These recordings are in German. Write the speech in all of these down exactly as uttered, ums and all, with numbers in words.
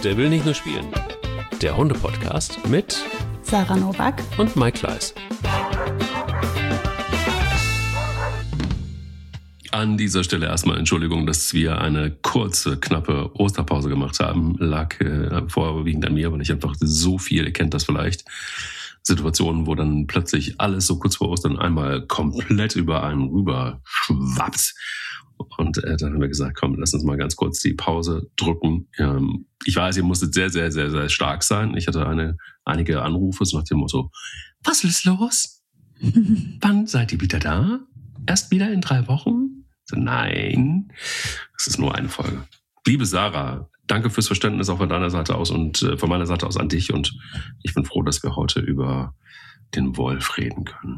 Der will nicht nur spielen. Der Hunde-Podcast mit Sarah Nowak und Mike Kleiss. An dieser Stelle erstmal Entschuldigung, dass wir eine kurze, knappe Osterpause gemacht haben. Lag äh, vorwiegend an mir, weil ich einfach so viel, ihr kennt das vielleicht, Situationen, wo dann plötzlich alles so kurz vor Ostern einmal komplett über einen rüber schwappt. Und äh, dann haben wir gesagt, komm, lass uns mal ganz kurz die Pause drücken. Ähm, ich weiß, ihr musstet sehr, sehr, sehr, sehr stark sein. Ich hatte eine, einige Anrufe so nach dem Motto, was ist los? Wann seid ihr wieder da? Erst wieder in drei Wochen? So, nein, das ist nur eine Folge. Liebe Sarah, danke fürs Verständnis auch von deiner Seite aus und äh, von meiner Seite aus an dich. Und ich bin froh, dass wir heute über den Wolf reden können.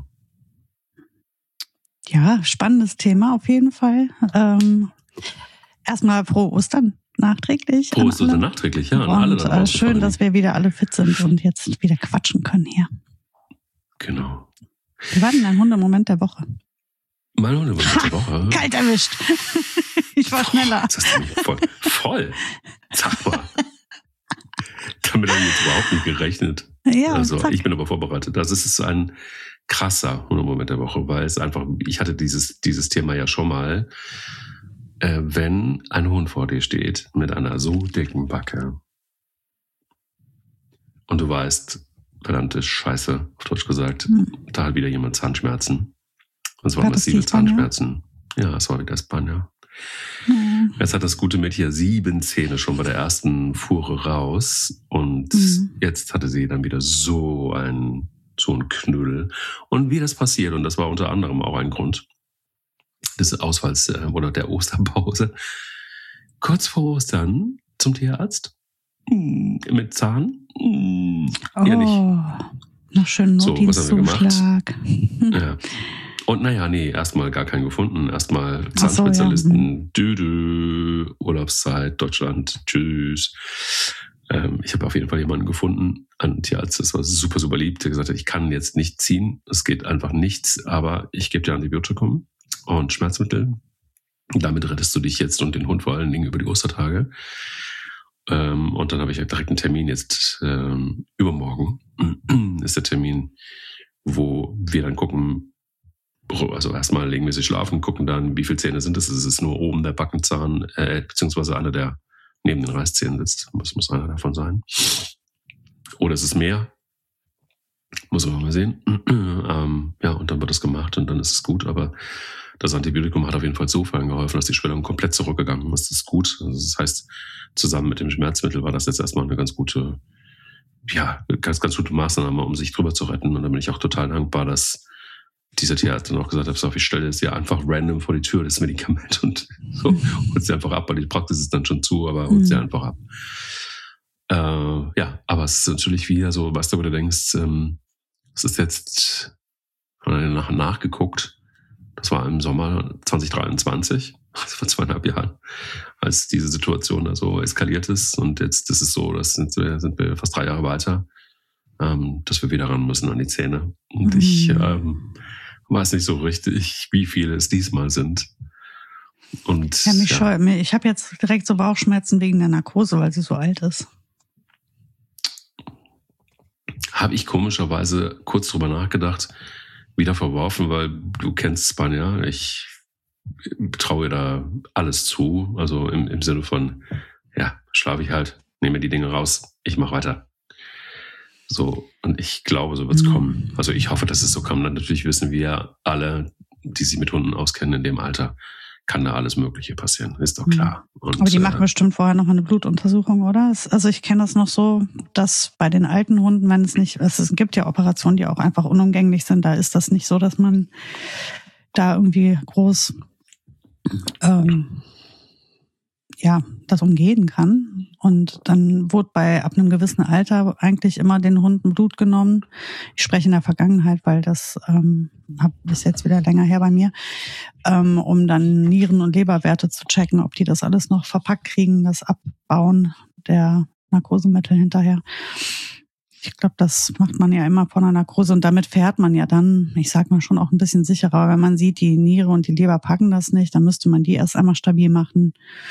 Ja, spannendes Thema auf jeden Fall. Ähm, erstmal frohe Ostern nachträglich. Frohe Ostern nachträglich, ja. An und alle da äh, schön, dass wir wieder alle fit sind und jetzt wieder quatschen können hier. Genau. Wir waren in einem Hundemoment der Woche. Mein Hundemoment der Woche? Kalt erwischt. Ich war schneller. Das ist voll. Voll. Sag mal. Damit habe ich jetzt überhaupt nicht gerechnet. Ja, also zack. Ich bin aber vorbereitet. Das ist ein krasser Hundemoment der Woche, weil es einfach, ich hatte dieses, dieses Thema ja schon mal, äh, wenn ein Hund vor dir steht mit einer so dicken Backe und du weißt, verdammte Scheiße, auf Deutsch gesagt, hm. da hat wieder jemand Zahnschmerzen. Und es waren massive Zahnschmerzen. Ja, es war wieder Spanja. Mhm. Jetzt hat das gute Mädchen sieben Zähne schon bei der ersten Fuhre raus und mhm. jetzt hatte sie dann wieder so ein so ein Knüll. Und wie das passiert, und das war unter anderem auch ein Grund des Ausfalls äh, oder der Osterpause, kurz vor Ostern zum Tierarzt mm, mit Zahn. Mm, oh, ja nicht. Noch schön Notdienstzuschlag. So, ja. Und naja, nee, erstmal gar keinen gefunden. Erstmal Zahnspezialisten, so, ja. Dü-dü, Urlaubszeit, Deutschland, tschüss. Ähm, ich habe auf jeden Fall jemanden gefunden, einen Tierarzt, das war super, super lieb, der gesagt hat, ich kann jetzt nicht ziehen, es geht einfach nichts, aber ich gebe dir Antibiotikum und Schmerzmittel. Damit rettest du dich jetzt und den Hund vor allen Dingen über die Ostertage. Ähm, und dann habe ich direkt einen Termin jetzt ähm, übermorgen ist der Termin, wo wir dann gucken, also erstmal legen wir sie schlafen, gucken dann, wie viele Zähne sind es. Es ist nur oben der Backenzahn, äh, beziehungsweise einer, der neben den Reißzähnen sitzt. Das muss einer davon sein. Oder es ist mehr. Muss man mal sehen. ähm, ja, und dann wird das gemacht und dann ist es gut. Aber das Antibiotikum hat auf jeden Fall so fein geholfen, dass die Schwellung komplett zurückgegangen ist. Das ist gut. Also das heißt, zusammen mit dem Schmerzmittel war das jetzt erstmal eine ganz gute, ja, ganz, ganz gute Maßnahme, um sich drüber zu retten. Und da bin ich auch total dankbar, dass dieser Tierarzt dann auch gesagt hat, so, ich stelle es ja einfach random vor die Tür, das Medikament und so, holt sie einfach ab, weil die Praxis ist dann schon zu, aber holt mhm. sie einfach ab. Äh, ja, aber es ist natürlich wieder so, weißt du, wo du denkst, ähm, es ist jetzt, nach nachgeguckt, das war im Sommer zwanzig dreiundzwanzig, also vor zweieinhalb Jahren, als diese Situation da so eskaliert ist und jetzt ist es so, das sind wir, sind wir fast drei Jahre weiter, ähm, dass wir wieder ran müssen an die Zähne. Und mhm. ich ähm, weiß nicht so richtig, wie viele es diesmal sind. Und, ja, mich ja. scheu, ich habe jetzt direkt so Bauchschmerzen wegen der Narkose, weil sie so alt ist. Habe ich komischerweise kurz drüber nachgedacht, wieder verworfen, weil du kennst Spanja. Ich traue da alles zu. Also im, im Sinne von, ja, schlafe ich halt, nehme die Dinge raus, ich mache weiter. So, und ich glaube, so wird es mhm. kommen. Also ich hoffe, dass es so kommt. Natürlich wissen wir alle, die sich mit Hunden auskennen in dem Alter, kann da alles Mögliche passieren. Ist doch klar. Und, aber die machen äh, bestimmt vorher noch mal eine Blutuntersuchung, oder? Also ich kenne das noch so, dass bei den alten Hunden, wenn es nicht, es gibt ja Operationen, die auch einfach unumgänglich sind, da ist das nicht so, dass man da irgendwie groß ähm, ja, das umgehen kann. Und dann wurde bei ab einem gewissen Alter eigentlich immer den Hunden Blut genommen. Ich spreche in der Vergangenheit, weil das ähm, hab, ist jetzt wieder länger her bei mir, ähm, um dann Nieren- und Leberwerte zu checken, ob die das alles noch verpackt kriegen, das Abbauen der Narkosemittel hinterher. Ich glaube, das macht man ja immer vor einer Narkose und damit fährt man ja dann, ich sag mal, schon auch ein bisschen sicherer. Wenn man sieht, die Niere und die Leber packen das nicht, dann müsste man die erst einmal stabil machen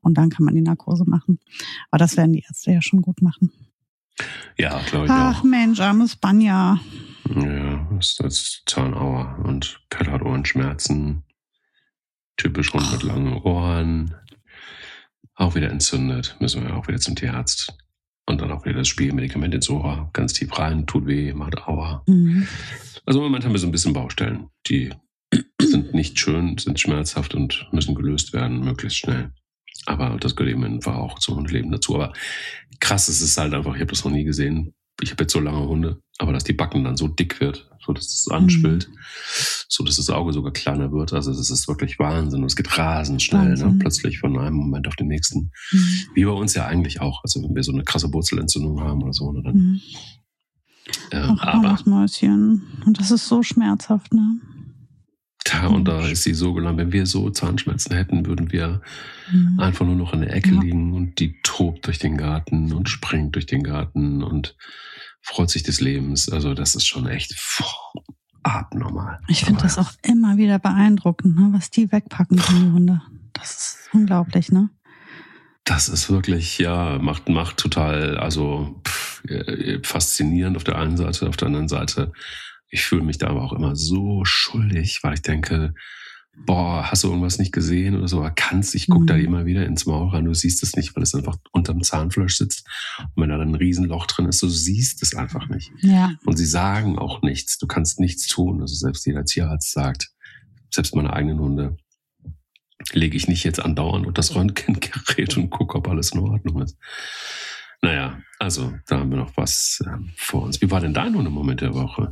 Und dann kann man die Narkose machen. Aber das werden die Ärzte ja schon gut machen. Ja, glaube ich Ach auch. Mensch, armes Banja. Ja, das ist Zahnauer und Pelle hat Ohrenschmerzen. Typisch Hund mit langen Ohren. Auch wieder entzündet. Müssen wir auch wieder zum Tierarzt. Und dann auch wieder das Spielmedikament ins Ohr. Ganz tief rein, tut weh, macht Aua. Mhm. Also im Moment haben wir so ein bisschen Baustellen. Die sind nicht schön, sind schmerzhaft und müssen gelöst werden, möglichst schnell. Aber das gehört eben einfach auch zum Hundeleben dazu. Aber krass ist es halt einfach, ich habe das noch nie gesehen. Ich habe jetzt so lange Hunde, aber dass die Backen dann so dick wird, so dass es anschwillt, mhm. so dass das Auge sogar kleiner wird. Also das ist wirklich Wahnsinn. Und es geht rasend schnell, ne? Plötzlich von einem Moment auf den nächsten. Mhm. Wie bei uns ja eigentlich auch. Also wenn wir so eine krasse Wurzelentzündung haben oder so, ne, dann. Mhm. Ähm, Ach, aber das Mäuschen. Und das ist so schmerzhaft, ne? Ja, und da ist sie so gelangt, wenn wir so Zahnschmerzen hätten, würden wir mhm. einfach nur noch in der Ecke ja. liegen und die tobt durch den Garten und springt durch den Garten und freut sich des Lebens. Also das ist schon echt boah, abnormal. Ich finde das auch immer wieder beeindruckend, ne, was die wegpacken können, die Hunde. Das ist unglaublich, ne? Das ist wirklich, ja, macht, macht total, also pff, faszinierend auf der einen Seite, auf der anderen Seite. Ich fühle mich da aber auch immer so schuldig, weil ich denke, boah, hast du irgendwas nicht gesehen oder so? Aber kannst, ich gucke mhm. da immer wieder ins Maul rein, du siehst es nicht, weil es einfach unterm Zahnfleisch sitzt. Und wenn da dann ein Riesenloch drin ist, du siehst es einfach nicht. Ja. Und sie sagen auch nichts, du kannst nichts tun. Also selbst jeder Tierarzt sagt, selbst meine eigenen Hunde, lege ich nicht jetzt andauernd unter das Röntgengerät und gucke, ob alles in Ordnung ist. Naja, also da haben wir noch was äh, vor uns. Wie war denn dein Hund im Moment der Woche?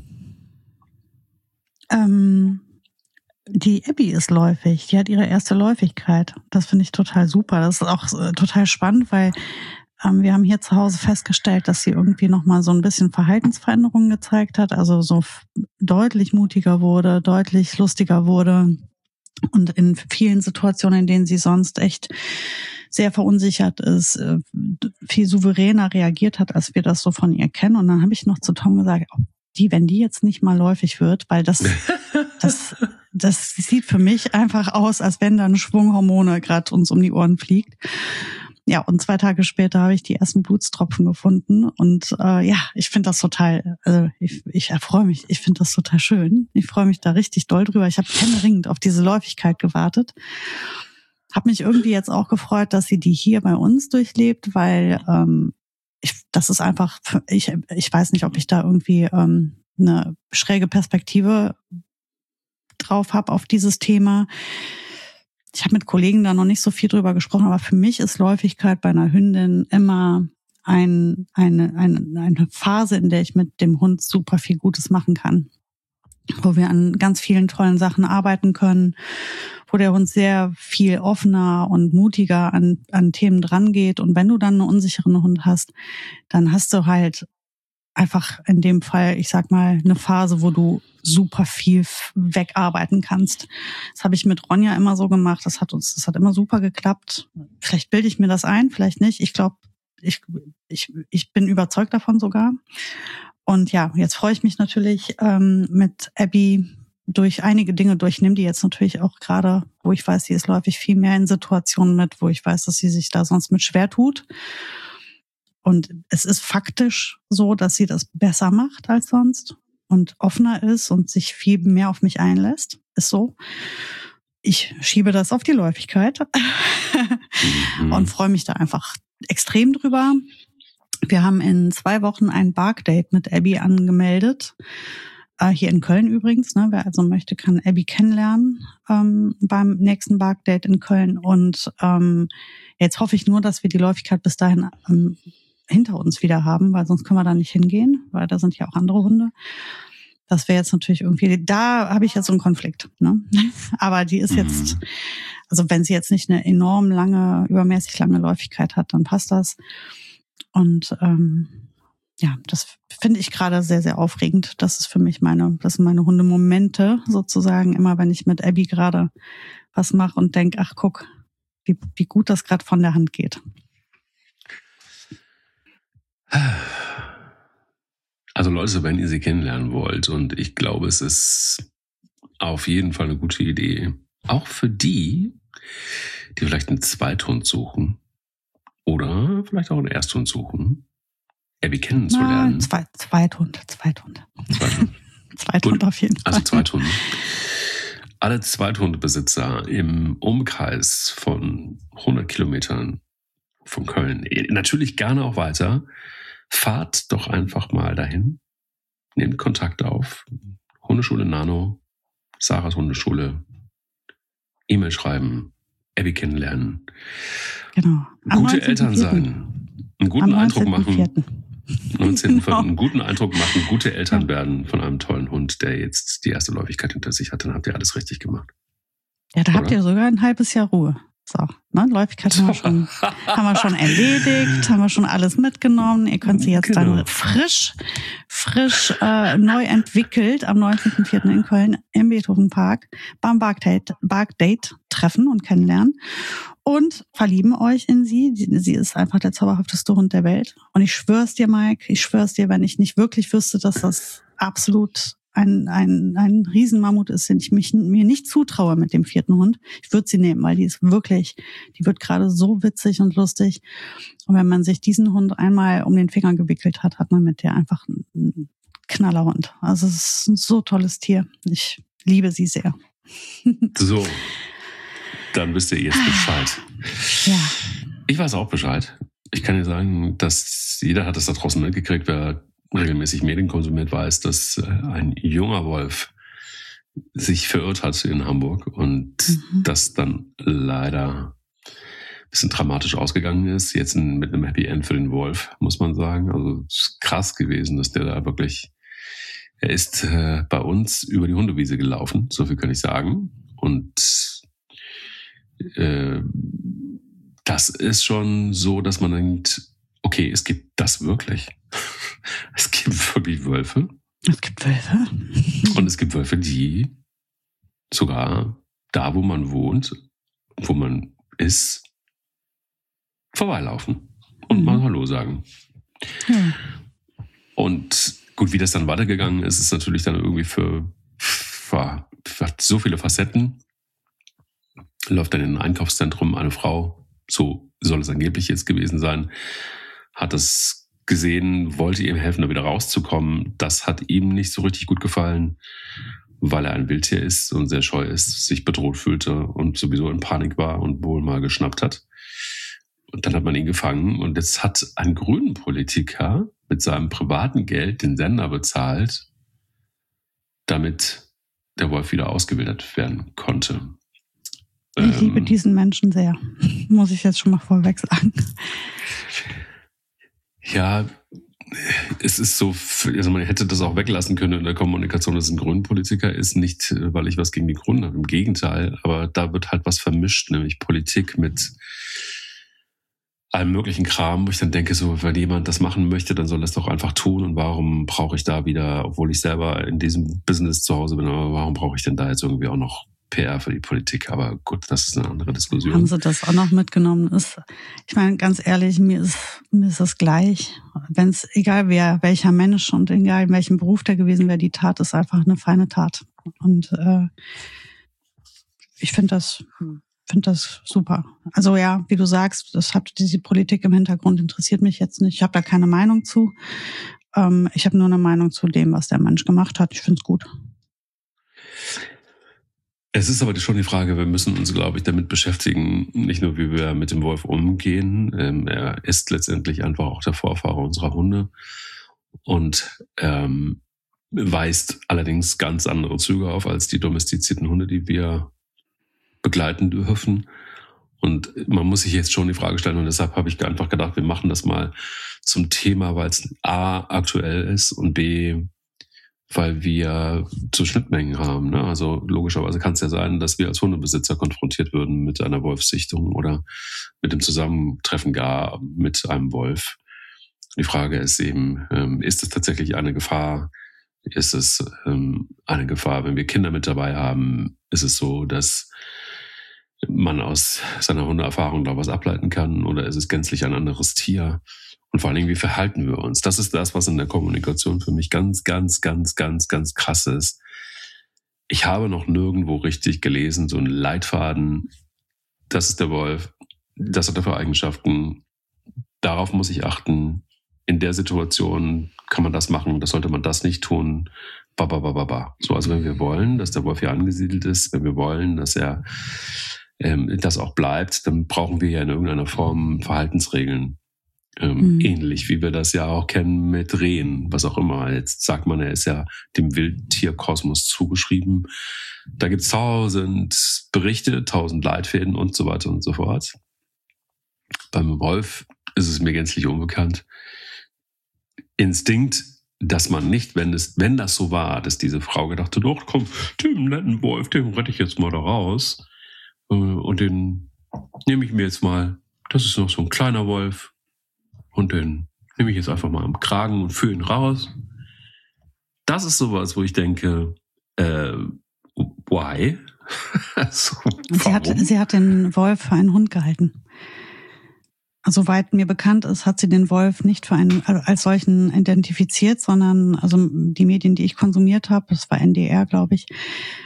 Ähm, die Abby ist läufig. Die hat ihre erste Läufigkeit. Das finde ich total super. Das ist auch äh, total spannend, weil ähm, wir haben hier zu Hause festgestellt, dass sie irgendwie nochmal so ein bisschen Verhaltensveränderungen gezeigt hat. Also so f- deutlich mutiger wurde, deutlich lustiger wurde. Und in vielen Situationen, in denen sie sonst echt sehr verunsichert ist, äh, viel souveräner reagiert hat, als wir das so von ihr kennen. Und dann habe ich noch zu Tom gesagt, die, wenn die jetzt nicht mal läufig wird, weil das, das, das sieht für mich einfach aus, als wenn da ein Schwung Hormone gerade uns um die Ohren fliegt. Ja, und zwei Tage später habe ich die ersten Blutstropfen gefunden und äh, ja, ich finde das total, also ich, ich erfreue mich, ich finde das total schön. Ich freue mich da richtig doll drüber. Ich habe händeringend auf diese Läufigkeit gewartet. Habe mich irgendwie jetzt auch gefreut, dass sie die hier bei uns durchlebt, weil ähm, ich, das ist einfach, ich, ich weiß nicht, ob ich da irgendwie ähm, eine schräge Perspektive drauf habe auf dieses Thema. Ich habe mit Kollegen da noch nicht so viel drüber gesprochen, aber für mich ist Läufigkeit bei einer Hündin immer ein, eine, eine, eine Phase, in der ich mit dem Hund super viel Gutes machen kann. Wo wir an ganz vielen tollen Sachen arbeiten können, wo der Hund sehr viel offener und mutiger an, an Themen dran geht. Und wenn du dann einen unsicheren Hund hast, dann hast du halt einfach in dem Fall, ich sag mal, eine Phase, wo du super viel wegarbeiten kannst. Das habe ich mit Ronja immer so gemacht. Das hat uns, das hat immer super geklappt. Vielleicht bilde ich mir das ein, vielleicht nicht. Ich glaube, ich, ich, ich bin überzeugt davon sogar. Und ja, jetzt freue ich mich natürlich ähm, mit Abby durch einige Dinge durch. Ich nehme die jetzt natürlich auch gerade, wo ich weiß, sie ist läufig, viel mehr in Situationen mit, wo ich weiß, dass sie sich da sonst mit schwer tut. Und es ist faktisch so, dass sie das besser macht als sonst und offener ist und sich viel mehr auf mich einlässt. Ist so. Ich schiebe das auf die Läufigkeit mhm. und freue mich da einfach extrem drüber. Wir haben in zwei Wochen ein Bark-Date mit Abby angemeldet. Äh, hier in Köln übrigens. Ne? Wer also möchte, kann Abby kennenlernen ähm, beim nächsten Bark-Date in Köln. Und ähm, jetzt hoffe ich nur, dass wir die Läufigkeit bis dahin ähm, hinter uns wieder haben, weil sonst können wir da nicht hingehen, weil da sind ja auch andere Hunde. Das wäre jetzt natürlich irgendwie, da habe ich jetzt so einen Konflikt. Ne? Aber die ist jetzt, also wenn sie jetzt nicht eine enorm lange, übermäßig lange Läufigkeit hat, dann passt das. Und ähm, ja, das finde ich gerade sehr, sehr aufregend. Das ist für mich meine, das sind meine Hundemomente sozusagen. Immer wenn ich mit Abby gerade was mache und denke, ach guck, wie, wie gut das gerade von der Hand geht. Also Leute, wenn ihr sie kennenlernen wollt, und ich glaube, es ist auf jeden Fall eine gute Idee, auch für die, die vielleicht einen Zweithund suchen oder vielleicht auch einen Ersthund suchen, Abby kennenzulernen. Na, zwei, Zweithund, Zweithund. Zweithund. Zweithund auf jeden Fall. Also Zweithunde. Alle Zweithundebesitzer im Umkreis von hundert Kilometern von Köln, natürlich gerne auch weiter, fahrt doch einfach mal dahin, nehmt Kontakt auf, Hundeschule Nano, Sarahs Hundeschule, E-Mail schreiben, Abby kennenlernen, genau. gute Eltern sein, einen guten Eindruck machen, neunzehnten Genau. einen guten Eindruck machen, gute Eltern ja. werden von einem tollen Hund, der jetzt die erste Läufigkeit hinter sich hat, dann habt ihr alles richtig gemacht. Ja, da Oder? habt ihr sogar ein halbes Jahr Ruhe. So, ne? Läufigkeit haben wir, schon, haben wir schon erledigt, haben wir schon alles mitgenommen. Ihr könnt sie jetzt genau. dann frisch, frisch äh, neu entwickelt am neunzehnten vierten in Köln im Beethovenpark beim Barkdate, Barkdate treffen und kennenlernen und verlieben euch in sie. Sie ist einfach der zauberhafteste Hund der Welt. Und ich schwör's dir, Mike, ich schwör's dir, wenn ich nicht wirklich wüsste, dass das absolut ein, ein, ein Riesenmammut ist, den ich mich, mir nicht zutraue mit dem vierten Hund. Ich würde sie nehmen, weil die ist wirklich, die wird gerade so witzig und lustig. Und wenn man sich diesen Hund einmal um den Finger gewickelt hat, hat man mit der einfach einen Knallerhund. Also es ist ein so tolles Tier. Ich liebe sie sehr. So, dann wisst ihr jetzt Bescheid. Ja. Ich weiß auch Bescheid. Ich kann dir sagen, dass jeder hat es da draußen mitgekriegt, wer regelmäßig Medien konsumiert, weiß, dass ein junger Wolf sich verirrt hat in Hamburg und mhm. das dann leider ein bisschen dramatisch ausgegangen ist. Jetzt mit einem Happy End für den Wolf, muss man sagen. Also es ist krass gewesen, dass der da wirklich, er ist äh, bei uns über die Hundewiese gelaufen, so viel kann ich sagen. Und äh, das ist schon so, dass man denkt, okay, es gibt das wirklich. Es gibt wirklich Wölfe. Es gibt Wölfe. Und es gibt Wölfe, die sogar da, wo man wohnt, wo man ist, vorbeilaufen und mhm. mal Hallo sagen. Ja. Und gut, wie das dann weitergegangen ist, ist natürlich dann irgendwie für, für, für so viele Facetten. Läuft dann in ein Einkaufszentrum eine Frau, so soll es angeblich jetzt gewesen sein, hat es gesehen, wollte ihm helfen, da wieder rauszukommen. Das hat ihm nicht so richtig gut gefallen, weil er ein Wildtier ist und sehr scheu ist, sich bedroht fühlte und sowieso in Panik war und wohl mal geschnappt hat. Und dann hat man ihn gefangen und jetzt hat ein grünen Politiker mit seinem privaten Geld den Sender bezahlt, damit der Wolf wieder ausgewildert werden konnte. Ich ähm, liebe diesen Menschen sehr, muss ich jetzt schon mal vorweg sagen. Ja, es ist so, also man hätte das auch weglassen können in der Kommunikation, dass es ein Grünpolitiker ist, nicht, weil ich was gegen die Grünen habe, im Gegenteil, aber da wird halt was vermischt, nämlich Politik mit allem möglichen Kram, wo ich dann denke, so, wenn jemand das machen möchte, dann soll das doch einfach tun und warum brauche ich da wieder, obwohl ich selber in diesem Business zu Hause bin, aber warum brauche ich denn da jetzt irgendwie auch noch P R für die Politik, aber gut, das ist eine andere Diskussion. Haben Sie das auch noch mitgenommen? Ist, ich meine, ganz ehrlich, mir ist, mir ist das gleich. Wenn es, egal wer, welcher Mensch und egal in welchem Beruf der gewesen wäre, die Tat ist einfach eine feine Tat. Und äh, ich finde das, finde das super. Also ja, wie du sagst, das hat diese Politik im Hintergrund, interessiert mich jetzt nicht. Ich habe da keine Meinung zu. Ähm, ich habe nur eine Meinung zu dem, was der Mensch gemacht hat. Ich finde es gut. Es ist aber schon die Frage, wir müssen uns, glaube ich, damit beschäftigen, nicht nur, wie wir mit dem Wolf umgehen. Ähm, er ist letztendlich einfach auch der Vorfahre unserer Hunde und ähm, weist allerdings ganz andere Züge auf als die domestizierten Hunde, die wir begleiten dürfen. Und man muss sich jetzt schon die Frage stellen, und deshalb habe ich einfach gedacht, wir machen das mal zum Thema, weil es A, aktuell ist und B, weil wir so Schnittmengen haben. Ne? Also logischerweise kann es ja sein, dass wir als Hundebesitzer konfrontiert würden mit einer Wolfssichtung oder mit dem Zusammentreffen gar mit einem Wolf. Die Frage ist eben, ähm, ist es tatsächlich eine Gefahr? Ist es ähm, eine Gefahr, wenn wir Kinder mit dabei haben? Ist es so, dass man aus seiner Hundeerfahrung da was ableiten kann? Oder ist es gänzlich ein anderes Tier? Und vor allen Dingen, wie verhalten wir uns? Das ist das, was in der Kommunikation für mich ganz, ganz, ganz, ganz, ganz krass ist. Ich habe noch nirgendwo richtig gelesen, so einen Leitfaden, das ist der Wolf, das hat er für Eigenschaften, darauf muss ich achten, in der Situation kann man das machen, das sollte man das nicht tun, ba, ba, ba, ba, ba. So, also wenn wir wollen, dass der Wolf hier angesiedelt ist, wenn wir wollen, dass er ähm, das auch bleibt, dann brauchen wir ja in irgendeiner Form Verhaltensregeln. Ähm, mhm. Ähnlich wie wir das ja auch kennen mit Rehen, was auch immer. Jetzt sagt man, er ist ja dem Wildtierkosmos zugeschrieben. Da gibt es tausend Berichte, tausend Leitfäden und so weiter und so fort. Beim Wolf ist es mir gänzlich unbekannt. Instinkt, dass man nicht, wenn es, wenn das so war, dass diese Frau gedacht hat, doch komm, den netten Wolf, den rette ich jetzt mal da raus. Und den nehme ich mir jetzt mal, das ist noch so ein kleiner Wolf. Und den nehme ich jetzt einfach mal am Kragen und führe ihn raus. Das ist sowas, wo ich denke, äh, why? so, sie, hat, sie hat den Wolf für einen Hund gehalten. Soweit mir bekannt ist, hat sie den Wolf nicht für einen als solchen identifiziert, sondern also die Medien, die ich konsumiert habe, das war N D R, glaube ich,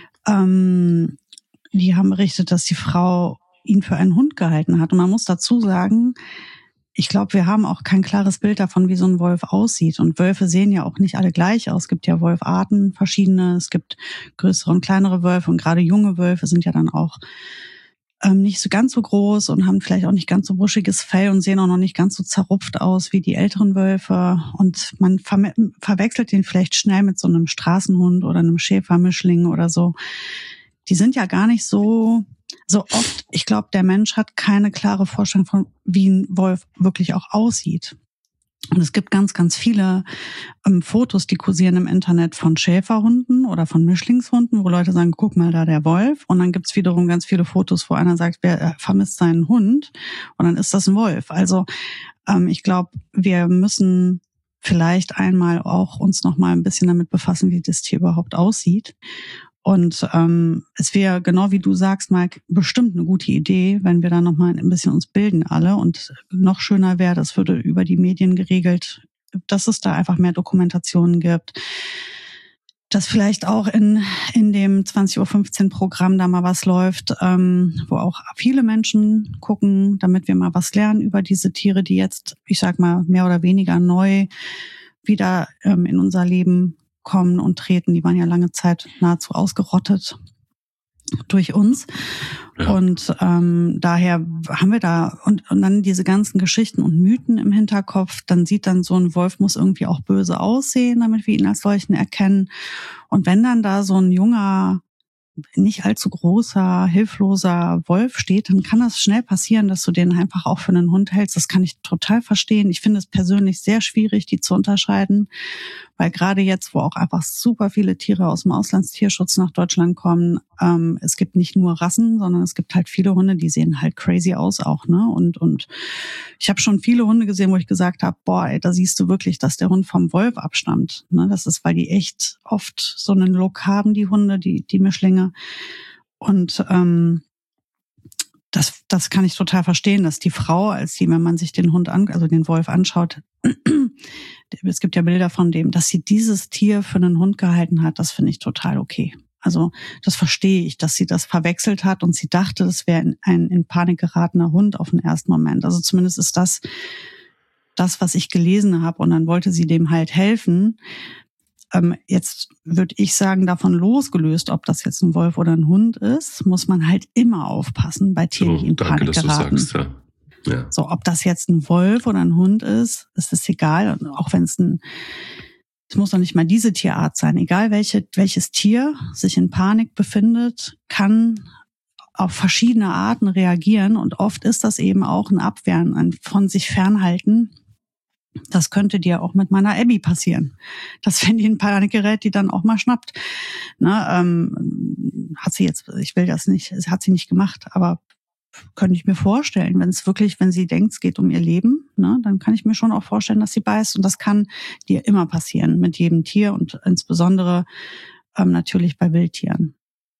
ähm, die haben berichtet, dass die Frau ihn für einen Hund gehalten hat. Und man muss dazu sagen, ich glaube, wir haben auch kein klares Bild davon, wie so ein Wolf aussieht. Und Wölfe sehen ja auch nicht alle gleich aus. Es gibt ja Wolfarten, verschiedene. Es gibt größere und kleinere Wölfe. Und gerade junge Wölfe sind ja dann auch ähm, nicht so ganz so groß und haben vielleicht auch nicht ganz so buschiges Fell und sehen auch noch nicht ganz so zerrupft aus wie die älteren Wölfe. Und man ver- verwechselt den vielleicht schnell mit so einem Straßenhund oder einem Schäfermischling oder so. Die sind ja gar nicht so... So oft, ich glaube, der Mensch hat keine klare Vorstellung von, wie ein Wolf wirklich auch aussieht. Und es gibt ganz, ganz viele ähm, Fotos, die kursieren im Internet von Schäferhunden oder von Mischlingshunden, wo Leute sagen, guck mal da der Wolf. Und dann gibt's wiederum ganz viele Fotos, wo einer sagt, wer vermisst seinen Hund? Und dann ist das ein Wolf. Also ähm, ich glaube, wir müssen vielleicht einmal auch uns noch mal ein bisschen damit befassen, wie das Tier überhaupt aussieht. Und ähm, es wäre, genau wie du sagst, Mike, bestimmt eine gute Idee, wenn wir da nochmal ein bisschen uns bilden alle. Und noch schöner wäre, das würde über die Medien geregelt, dass es da einfach mehr Dokumentationen gibt. Dass vielleicht auch in in dem zwanzig Uhr fünfzehn Programm da mal was läuft, ähm, wo auch viele Menschen gucken, damit wir mal was lernen über diese Tiere, die jetzt, ich sag mal, mehr oder weniger neu wieder ähm, in unser Leben kommen und treten. Die waren ja lange Zeit nahezu ausgerottet durch uns. Ja. Und ähm, daher haben wir da und, und dann diese ganzen Geschichten und Mythen im Hinterkopf. Dann sieht dann so ein Wolf muss irgendwie auch böse aussehen, damit wir ihn als solchen erkennen. Und wenn dann da so ein junger, nicht allzu großer, hilfloser Wolf steht, dann kann das schnell passieren, dass du den einfach auch für einen Hund hältst. Das kann ich total verstehen. Ich finde es persönlich sehr schwierig, die zu unterscheiden, weil gerade jetzt, wo auch einfach super viele Tiere aus dem Auslandstierschutz nach Deutschland kommen, ähm, es gibt nicht nur Rassen, sondern es gibt halt viele Hunde, die sehen halt crazy aus auch, ne? Und und ich habe schon viele Hunde gesehen, wo ich gesagt habe, boah, ey, da siehst du wirklich, dass der Hund vom Wolf abstammt. Ne? Das ist, weil die echt oft so einen Look haben, die Hunde, die die Mischlinge. Und ähm, das das kann ich total verstehen, dass die Frau, als die, wenn man sich den Hund an, also den Wolf anschaut, es gibt ja Bilder von dem, dass sie dieses Tier für einen Hund gehalten hat, das finde ich total okay. Also das verstehe ich, dass sie das verwechselt hat und sie dachte, das wäre ein in Panik geratener Hund auf den ersten Moment. Also zumindest ist das das, was ich gelesen habe. Und dann wollte sie dem halt helfen. Ähm, jetzt würde ich sagen, davon losgelöst, ob das jetzt ein Wolf oder ein Hund ist, muss man halt immer aufpassen bei Tieren, die in Panik danke, geraten. Dass du sagst, ja. Ja. So, ob das jetzt ein Wolf oder ein Hund ist, ist es egal. Und auch wenn es ein Es muss doch nicht mal diese Tierart sein. Egal welche, welches Tier sich in Panik befindet, kann auf verschiedene Arten reagieren. Und oft ist das eben auch ein Abwehren, ein von sich fernhalten. Das könnte dir auch mit meiner Abby passieren. Dass wenn die in Panik gerät, die dann auch mal schnappt. Ne, ähm, hat sie jetzt, ich will das nicht, hat sie nicht gemacht, aber könnte ich mir vorstellen, wenn es wirklich, wenn sie denkt, es geht um ihr Leben, ne, dann kann ich mir schon auch vorstellen, dass sie beißt. Und das kann dir immer passieren mit jedem Tier und insbesondere ähm, natürlich bei Wildtieren.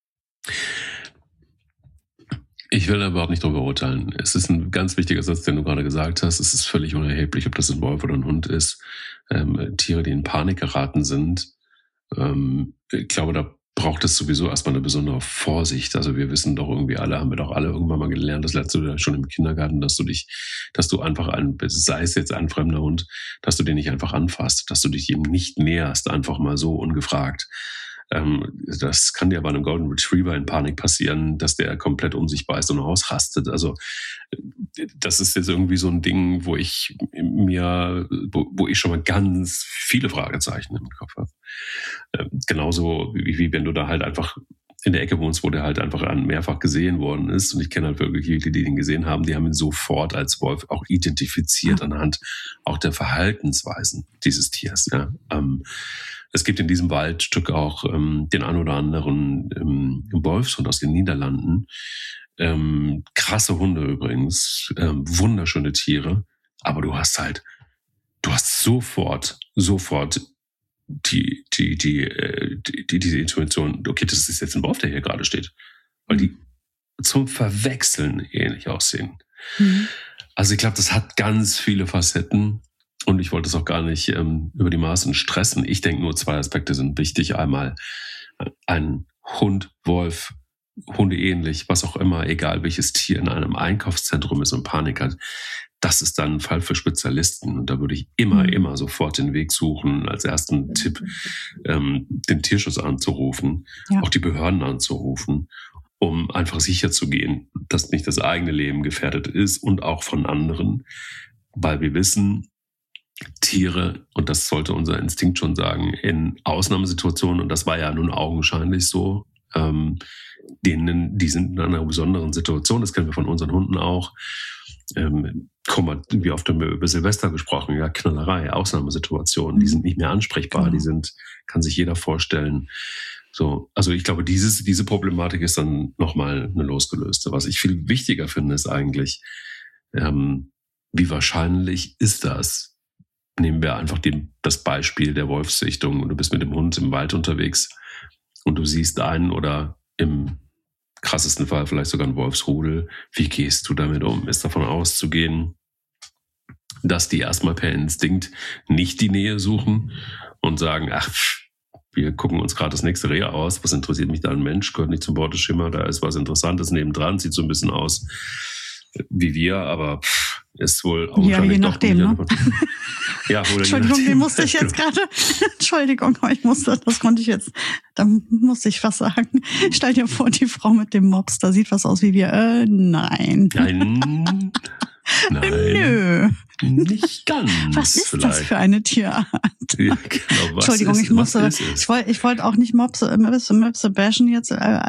Ich will aber auch nicht darüber urteilen. Es ist ein ganz wichtiger Satz, den du gerade gesagt hast. Es ist völlig unerheblich, ob das ein Wolf oder ein Hund ist. Ähm, Tiere, die in Panik geraten sind, ähm, ich glaube, da braucht es sowieso erstmal eine besondere Vorsicht. Also wir wissen doch irgendwie alle, haben wir doch alle irgendwann mal gelernt, das lernst du schon im Kindergarten, dass du dich, dass du einfach ein, sei es jetzt ein fremder Hund, dass du den nicht einfach anfasst, dass du dich ihm nicht näherst, einfach mal so ungefragt. Ähm, das kann dir bei einem Golden Retriever in Panik passieren, dass der komplett um sich beißt und ausrastet. Also das ist jetzt irgendwie so ein Ding, wo ich mir, wo, wo ich schon mal ganz viele Fragezeichen im Kopf habe. Ähm, genauso wie, wie wenn du da halt einfach in der Ecke wohnst, wo der halt einfach mehrfach gesehen worden ist. Und ich kenne halt wirklich viele, die ihn gesehen haben, die haben ihn sofort als Wolf auch identifiziert anhand auch der Verhaltensweisen dieses Tiers. Ja. Ähm, Es gibt in diesem Waldstück auch ähm, den ein oder anderen ähm, Wolfshund aus den Niederlanden. Ähm, krasse Hunde übrigens, ähm, wunderschöne Tiere. Aber du hast halt, du hast sofort, sofort die, die, die, äh, die, die diese Intuition, okay, das ist jetzt ein Wolf, der hier gerade steht. Weil die zum Verwechseln ähnlich aussehen. Mhm. Also ich glaube, das hat ganz viele Facetten. Und ich wollte es auch gar nicht ähm, über die Maßen stressen. Ich denke nur, zwei Aspekte sind wichtig. Einmal ein Hund, Wolf, hundeähnlich, was auch immer, egal welches Tier in einem Einkaufszentrum ist und Panik hat. Das ist dann ein Fall für Spezialisten. Und da würde ich immer, mhm. immer sofort den Weg suchen, als ersten Tipp, ähm, den Tierschutz anzurufen, ja. auch die Behörden anzurufen, um einfach sicher zu gehen, dass nicht das eigene Leben gefährdet ist und auch von anderen. Weil wir wissen, Tiere, und das sollte unser Instinkt schon sagen, in Ausnahmesituationen, und das war ja nun augenscheinlich so, ähm, denen, die sind in einer besonderen Situation, das kennen wir von unseren Hunden auch. Ähm, guck mal, wie oft haben wir über Silvester gesprochen, ja, Knallerei, Ausnahmesituationen, die sind nicht mehr ansprechbar, genau. die sind, kann sich jeder vorstellen. So, also ich glaube, dieses, diese Problematik ist dann nochmal eine losgelöste. Was ich viel wichtiger finde, ist eigentlich, ähm, wie wahrscheinlich ist das? Nehmen wir einfach den, das Beispiel der Wolfssichtung und du bist mit dem Hund im Wald unterwegs und du siehst einen oder im krassesten Fall vielleicht sogar einen Wolfsrudel. Wie gehst du damit um? Ist davon auszugehen, dass die erstmal per Instinkt nicht die Nähe suchen und sagen, ach, wir gucken uns gerade das nächste Reh aus, was interessiert mich da ein Mensch, gehört nicht zum Beuteschimmer, da ist was Interessantes nebendran, sieht so ein bisschen aus wie wir, aber pff, ist wohl auch ja, je nachdem, ne? Ja, oder Entschuldigung, den musste ich jetzt gerade, Entschuldigung, aber ich musste, das konnte ich jetzt, da musste ich was sagen. Stell dir vor, die Frau mit dem Mops, da sieht was aus wie wir, äh, nein. Nein. Nein. Nö. Nicht ganz. Was ist vielleicht. das für eine Tierart? Ja, genau, was Entschuldigung, ist, ich musste, was ist ich wollte, ich wollte auch nicht Mopse, Möpse, Möpse bashen jetzt, äh,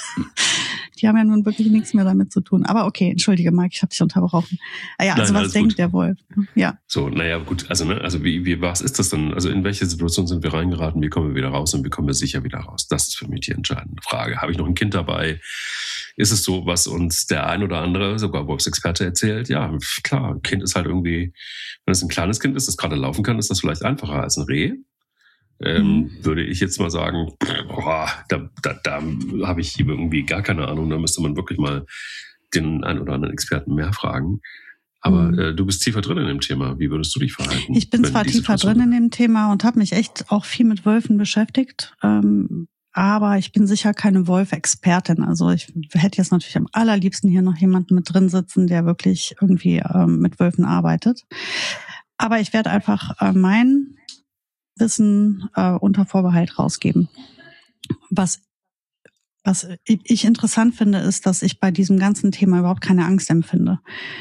die haben ja nun wirklich nichts mehr damit zu tun. Aber okay, entschuldige, Mike, ich habe dich unterbrochen. Ah ja, also Nein, was denkt gut. der Wolf? Ja. So, naja, gut, also ne, also wie, wie, was ist das denn? Also in welche Situation sind wir reingeraten? Wie kommen wir wieder raus und wie kommen wir sicher wieder raus? Das ist für mich die entscheidende Frage. Habe ich noch ein Kind dabei? Ist es so, was uns der ein oder andere, sogar Wolfsexperte erzählt? Ja, klar, ein Kind ist halt irgendwie, wenn es ein kleines Kind ist, das gerade laufen kann, ist das vielleicht einfacher als ein Reh. Ähm, mhm. Würde ich jetzt mal sagen, boah, da, da, da habe ich irgendwie gar keine Ahnung. Da müsste man wirklich mal den einen oder anderen Experten mehr fragen. Aber mhm. äh, du bist tiefer drin in dem Thema. Wie würdest du dich verhalten? Ich bin zwar tiefer drin in dem Thema und habe mich echt auch viel mit Wölfen beschäftigt. Ähm, aber ich bin sicher keine Wolf-Expertin. Also ich hätte jetzt natürlich am allerliebsten hier noch jemanden mit drin sitzen, der wirklich irgendwie ähm, mit Wölfen arbeitet. Aber ich werde einfach äh, mein Wissen äh, unter Vorbehalt rausgeben. Was, was ich interessant finde, ist, dass ich bei diesem ganzen Thema überhaupt keine Angst empfinde.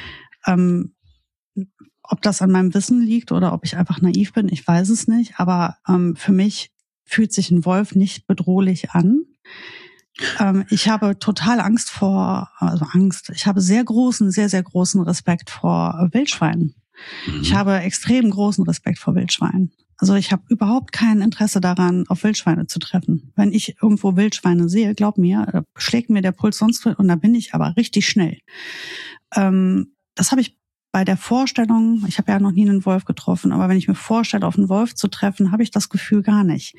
Ähm, ob das an meinem Wissen liegt oder ob ich einfach naiv bin, ich weiß es nicht. Aber ähm, für mich fühlt sich ein Wolf nicht bedrohlich an. Ähm, ich habe total Angst vor, also Angst, ich habe sehr großen, sehr, sehr großen Respekt vor Wildschweinen. Mhm. Ich habe extrem großen Respekt vor Wildschweinen. Also ich habe überhaupt kein Interesse daran, auf Wildschweine zu treffen. Wenn ich irgendwo Wildschweine sehe, glaub mir, schlägt mir der Puls sonst und da bin ich aber richtig schnell. Ähm, das habe ich bei der Vorstellung, ich habe ja noch nie einen Wolf getroffen, aber wenn ich mir vorstelle, auf einen Wolf zu treffen, habe ich das Gefühl gar nicht.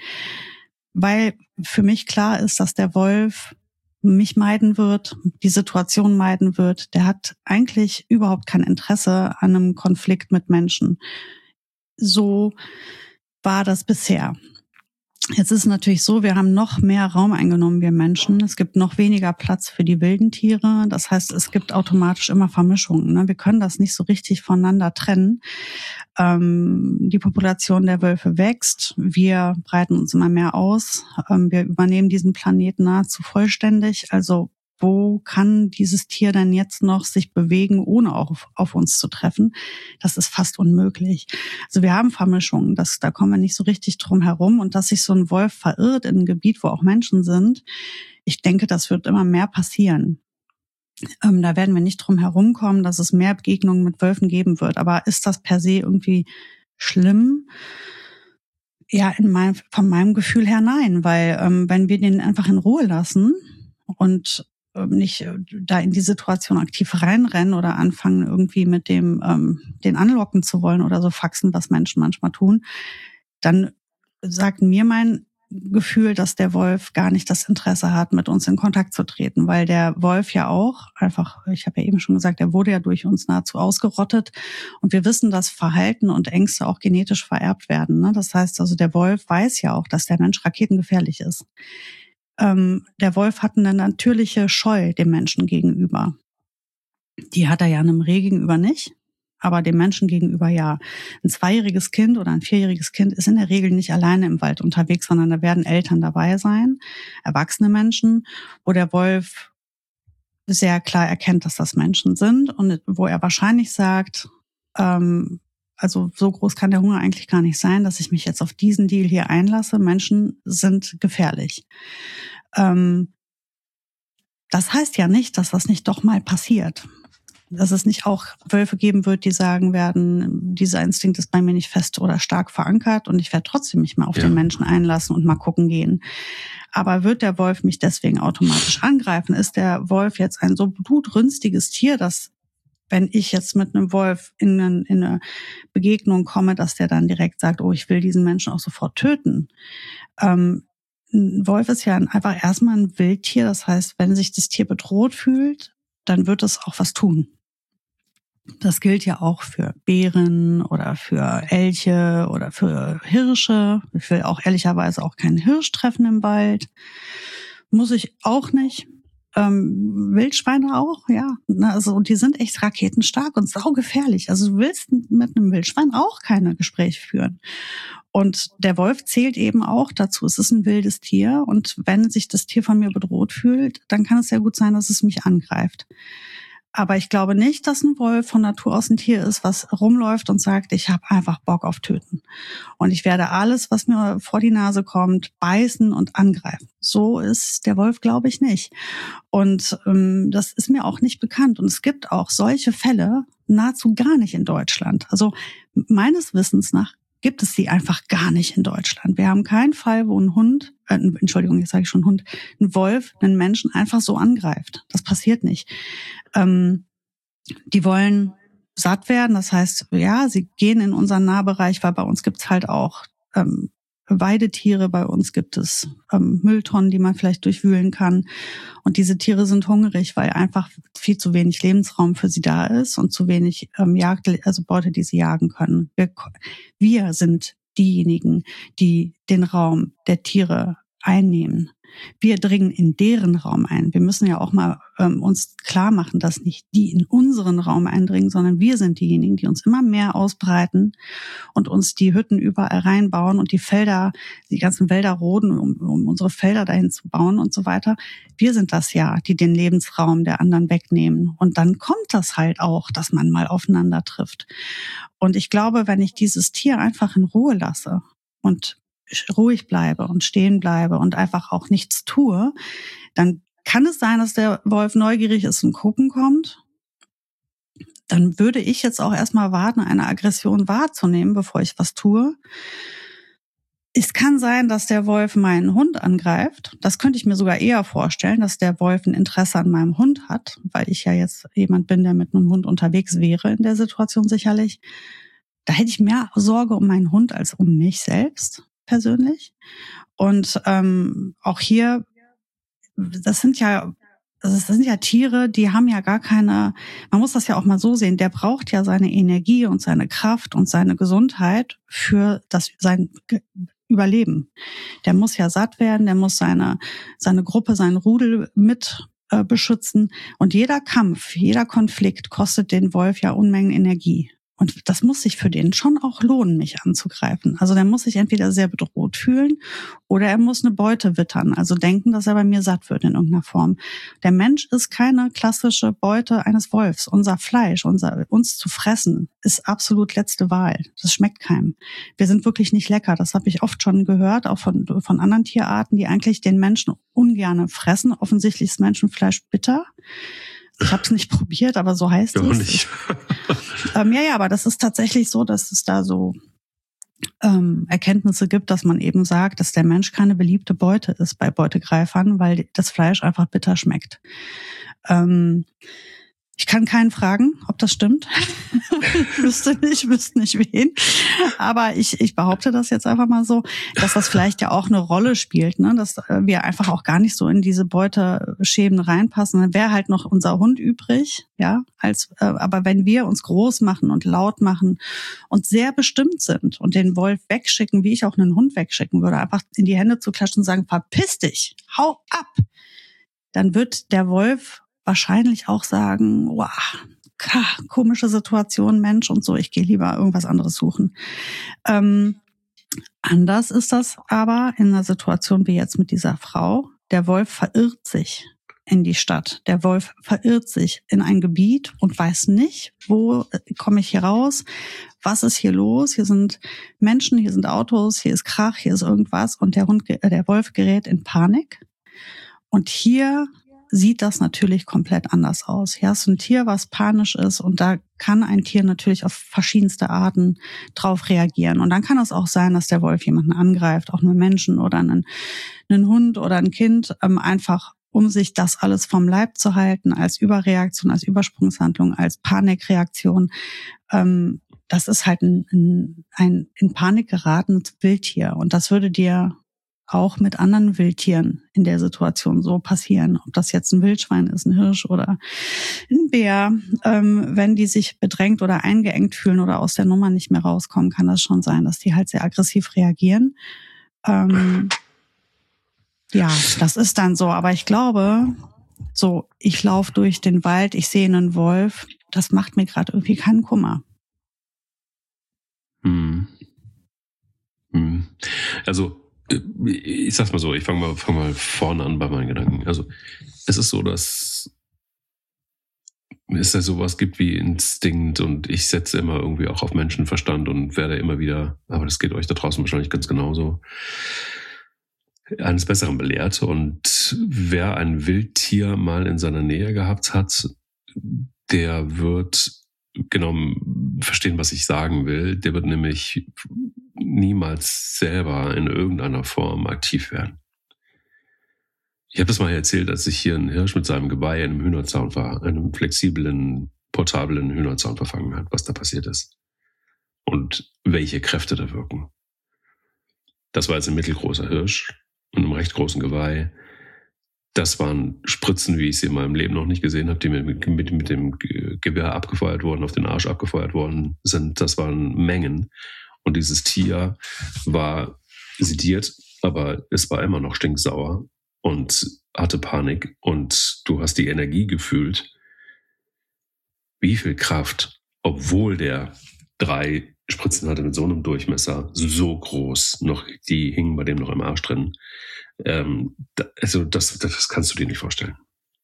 Weil für mich klar ist, dass der Wolf mich meiden wird, die Situation meiden wird. Der hat eigentlich überhaupt kein Interesse an einem Konflikt mit Menschen. So war das bisher. Jetzt ist es natürlich so, wir haben noch mehr Raum eingenommen, wir Menschen. Es gibt noch weniger Platz für die wilden Tiere. Das heißt, es gibt automatisch immer Vermischungen. Ne? Wir können das nicht so richtig voneinander trennen. Ähm, die Population der Wölfe wächst. Wir breiten uns immer mehr aus. Ähm, wir übernehmen diesen Planeten nahezu vollständig. Also wo kann dieses Tier denn jetzt noch sich bewegen, ohne auch auf, auf uns zu treffen? Das ist fast unmöglich. Also wir haben Vermischungen, das, da kommen wir nicht so richtig drum herum. Und dass sich so ein Wolf verirrt in ein Gebiet, wo auch Menschen sind, ich denke, das wird immer mehr passieren. Ähm, da werden wir nicht drum herumkommen, dass es mehr Begegnungen mit Wölfen geben wird. Aber ist das per se irgendwie schlimm? Ja, in mein, von meinem Gefühl her nein, weil ähm, wenn wir den einfach in Ruhe lassen und nicht da in die Situation aktiv reinrennen oder anfangen, irgendwie mit dem ähm, den anlocken zu wollen oder so Faxen, was Menschen manchmal tun, dann sagt mir mein Gefühl, dass der Wolf gar nicht das Interesse hat, mit uns in Kontakt zu treten, weil der Wolf ja auch einfach, ich habe ja eben schon gesagt, der wurde ja durch uns nahezu ausgerottet und wir wissen, dass Verhalten und Ängste auch genetisch vererbt werden. Ne? Das heißt also, der Wolf weiß ja auch, dass der Mensch raketengefährlich ist. Ähm, der Wolf hat eine natürliche Scheu dem Menschen gegenüber. Die hat er ja einem Reh gegenüber nicht, aber dem Menschen gegenüber ja. Ein zweijähriges Kind oder ein vierjähriges Kind ist in der Regel nicht alleine im Wald unterwegs, sondern da werden Eltern dabei sein, erwachsene Menschen, wo der Wolf sehr klar erkennt, dass das Menschen sind und wo er wahrscheinlich sagt, ähm, also so groß kann der Hunger eigentlich gar nicht sein, dass ich mich jetzt auf diesen Deal hier einlasse. Menschen sind gefährlich. Ähm, das heißt ja nicht, dass das nicht doch mal passiert. Dass es nicht auch Wölfe geben wird, die sagen werden, dieser Instinkt ist bei mir nicht fest oder stark verankert und ich werde trotzdem mich mal auf ja. den Menschen einlassen und mal gucken gehen. Aber wird der Wolf mich deswegen automatisch angreifen? Ist der Wolf jetzt ein so blutrünstiges Tier, dass wenn ich jetzt mit einem Wolf in eine, in eine Begegnung komme, dass der dann direkt sagt, oh, ich will diesen Menschen auch sofort töten. Ähm, ein Wolf ist ja einfach erstmal ein Wildtier. Das heißt, wenn sich das Tier bedroht fühlt, dann wird es auch was tun. Das gilt ja auch für Bären oder für Elche oder für Hirsche. Ich will auch ehrlicherweise auch keinen Hirsch treffen im Wald. Muss ich auch nicht. Ähm, Wildschweine auch, ja. Also, und die sind echt raketenstark und saugefährlich. Also du willst mit einem Wildschwein auch keine Gespräche führen. Und der Wolf zählt eben auch dazu. Es ist ein wildes Tier und wenn sich das Tier von mir bedroht fühlt, dann kann es sehr gut sein, dass es mich angreift. Aber ich glaube nicht, dass ein Wolf von Natur aus ein Tier ist, was rumläuft und sagt, ich habe einfach Bock auf Töten. Und ich werde alles, was mir vor die Nase kommt, beißen und angreifen. So ist der Wolf, glaube ich, nicht. Und ähm, das ist mir auch nicht bekannt. Und es gibt auch solche Fälle nahezu gar nicht in Deutschland. Also meines Wissens nach gibt es die einfach gar nicht in Deutschland. Wir haben keinen Fall, wo ein Hund, äh, Entschuldigung, jetzt sage ich schon Hund, ein Wolf einen Menschen einfach so angreift. Das passiert nicht. Ähm, die wollen satt werden, das heißt, ja, sie gehen in unseren Nahbereich, weil bei uns gibt's halt auch ähm, Weidetiere, bei uns gibt es ähm, Mülltonnen, die man vielleicht durchwühlen kann. Und diese Tiere sind hungrig, weil einfach viel zu wenig Lebensraum für sie da ist und zu wenig ähm, Jagd, also Beute, die sie jagen können. Wir, wir sind diejenigen, die den Raum der Tiere einnehmen. Wir dringen in deren Raum ein. Wir müssen ja auch mal ähm, uns klar machen, dass nicht die in unseren Raum eindringen, sondern wir sind diejenigen, die uns immer mehr ausbreiten und uns die Hütten überall reinbauen und die Felder, die ganzen Wälder roden, um, um unsere Felder dahin zu bauen und so weiter. Wir sind das ja, die den Lebensraum der anderen wegnehmen. Und dann kommt das halt auch, dass man mal aufeinander trifft. Und ich glaube, wenn ich dieses Tier einfach in Ruhe lasse und ruhig bleibe und stehen bleibe und einfach auch nichts tue, dann kann es sein, dass der Wolf neugierig ist und gucken kommt. Dann würde ich jetzt auch erstmal warten, eine Aggression wahrzunehmen, bevor ich was tue. Es kann sein, dass der Wolf meinen Hund angreift. Das könnte ich mir sogar eher vorstellen, dass der Wolf ein Interesse an meinem Hund hat, weil ich ja jetzt jemand bin, der mit einem Hund unterwegs wäre in der Situation sicherlich. Da hätte ich mehr Sorge um meinen Hund als um mich selbst. Persönlich. Und ähm, auch hier, das sind ja, das sind ja Tiere, die haben ja gar keine, man muss das ja auch mal so sehen, der braucht ja seine Energie und seine Kraft und seine Gesundheit für das, sein überleben. Der muss ja satt werden, der muss seine, seine Gruppe, seinen Rudel mit äh, beschützen. Und jeder Kampf, jeder Konflikt kostet den Wolf ja Unmengen Energie. Und das muss sich für den schon auch lohnen, mich anzugreifen. Also der muss sich entweder sehr bedroht fühlen oder er muss eine Beute wittern, also denken, dass er bei mir satt wird in irgendeiner Form. Der Mensch ist keine klassische Beute eines Wolfs. Unser Fleisch, unser, uns zu fressen, ist absolut letzte Wahl. Das schmeckt keinem. Wir sind wirklich nicht lecker. Das habe ich oft schon gehört, auch von, von anderen Tierarten, die eigentlich den Menschen ungerne fressen. Offensichtlich ist Menschenfleisch bitter. Ich habe es nicht probiert, aber so heißt ja, es. Nicht. ähm, ja, ja, aber das ist tatsächlich so, dass es da so ähm, Erkenntnisse gibt, dass man eben sagt, dass der Mensch keine beliebte Beute ist bei Beutegreifern, weil das Fleisch einfach bitter schmeckt. Ähm, ich kann keinen fragen, ob das stimmt. Ich wüsste nicht, wüsste nicht wen. Aber ich, ich behaupte das jetzt einfach mal so, dass das vielleicht ja auch eine Rolle spielt, ne? Dass wir einfach auch gar nicht so in diese Beuteschemen reinpassen. Dann wäre halt noch unser Hund übrig, ja. Als, äh, aber wenn wir uns groß machen und laut machen und sehr bestimmt sind und den Wolf wegschicken, wie ich auch einen Hund wegschicken würde, einfach in die Hände zu klatschen und sagen, verpiss dich, hau ab, dann wird der Wolf wahrscheinlich auch sagen, wow, komische Situation, Mensch und so, ich gehe lieber irgendwas anderes suchen. Ähm, anders ist das aber in einer Situation wie jetzt mit dieser Frau. Der Wolf verirrt sich in die Stadt. Der Wolf verirrt sich in ein Gebiet und weiß nicht, wo komme ich hier raus, was ist hier los, hier sind Menschen, hier sind Autos, hier ist Krach, hier ist irgendwas und der Hund, der Wolf gerät in Panik. Und hier sieht das natürlich komplett anders aus. Hier hast du ein Tier, was panisch ist und da kann ein Tier natürlich auf verschiedenste Arten drauf reagieren. Und dann kann es auch sein, dass der Wolf jemanden angreift, auch einen Menschen oder einen, einen Hund oder ein Kind, ähm, einfach um sich das alles vom Leib zu halten, als Überreaktion, als Übersprungshandlung, als Panikreaktion. Ähm, das ist halt ein, ein, ein in Panik geratenes Wildtier und das würde dir auch mit anderen Wildtieren in der Situation so passieren. Ob das jetzt ein Wildschwein ist, ein Hirsch oder ein Bär. Ähm, wenn die sich bedrängt oder eingeengt fühlen oder aus der Nummer nicht mehr rauskommen, kann das schon sein, dass die halt sehr aggressiv reagieren. Ähm, ja, das ist dann so. Aber ich glaube, so, ich laufe durch den Wald, ich sehe einen Wolf, das macht mir gerade irgendwie keinen Kummer. Hm. Hm. Also, ich sag's mal so, ich fange mal, fang mal vorne an bei meinen Gedanken. Also es ist so, dass es da sowas gibt wie Instinkt und ich setze immer irgendwie auch auf Menschenverstand und werde immer wieder, aber das geht euch da draußen wahrscheinlich ganz genauso, eines Besseren belehrt. Und wer ein Wildtier mal in seiner Nähe gehabt hat, der wird genau verstehen, was ich sagen will. Der wird nämlich niemals selber in irgendeiner Form aktiv werden. Ich habe das mal erzählt, als ich hier einen Hirsch mit seinem Geweih in einem Hühnerzaun war, einem flexiblen, portablen Hühnerzaun verfangen hat, was da passiert ist. Und welche Kräfte da wirken. Das war jetzt ein mittelgroßer Hirsch und einem recht großen Geweih. Das waren Spritzen, wie ich sie in meinem Leben noch nicht gesehen habe, die mit, mit, mit dem Gewehr abgefeuert wurden, auf den Arsch abgefeuert worden sind. Das waren Mengen. Und dieses Tier war sediert, aber es war immer noch stinksauer und hatte Panik. Und du hast die Energie gefühlt, wie viel Kraft, obwohl der drei Spritzen hatte mit so einem Durchmesser, so groß, noch die hingen bei dem noch im Arsch drin. Ähm, also das, das kannst du dir nicht vorstellen.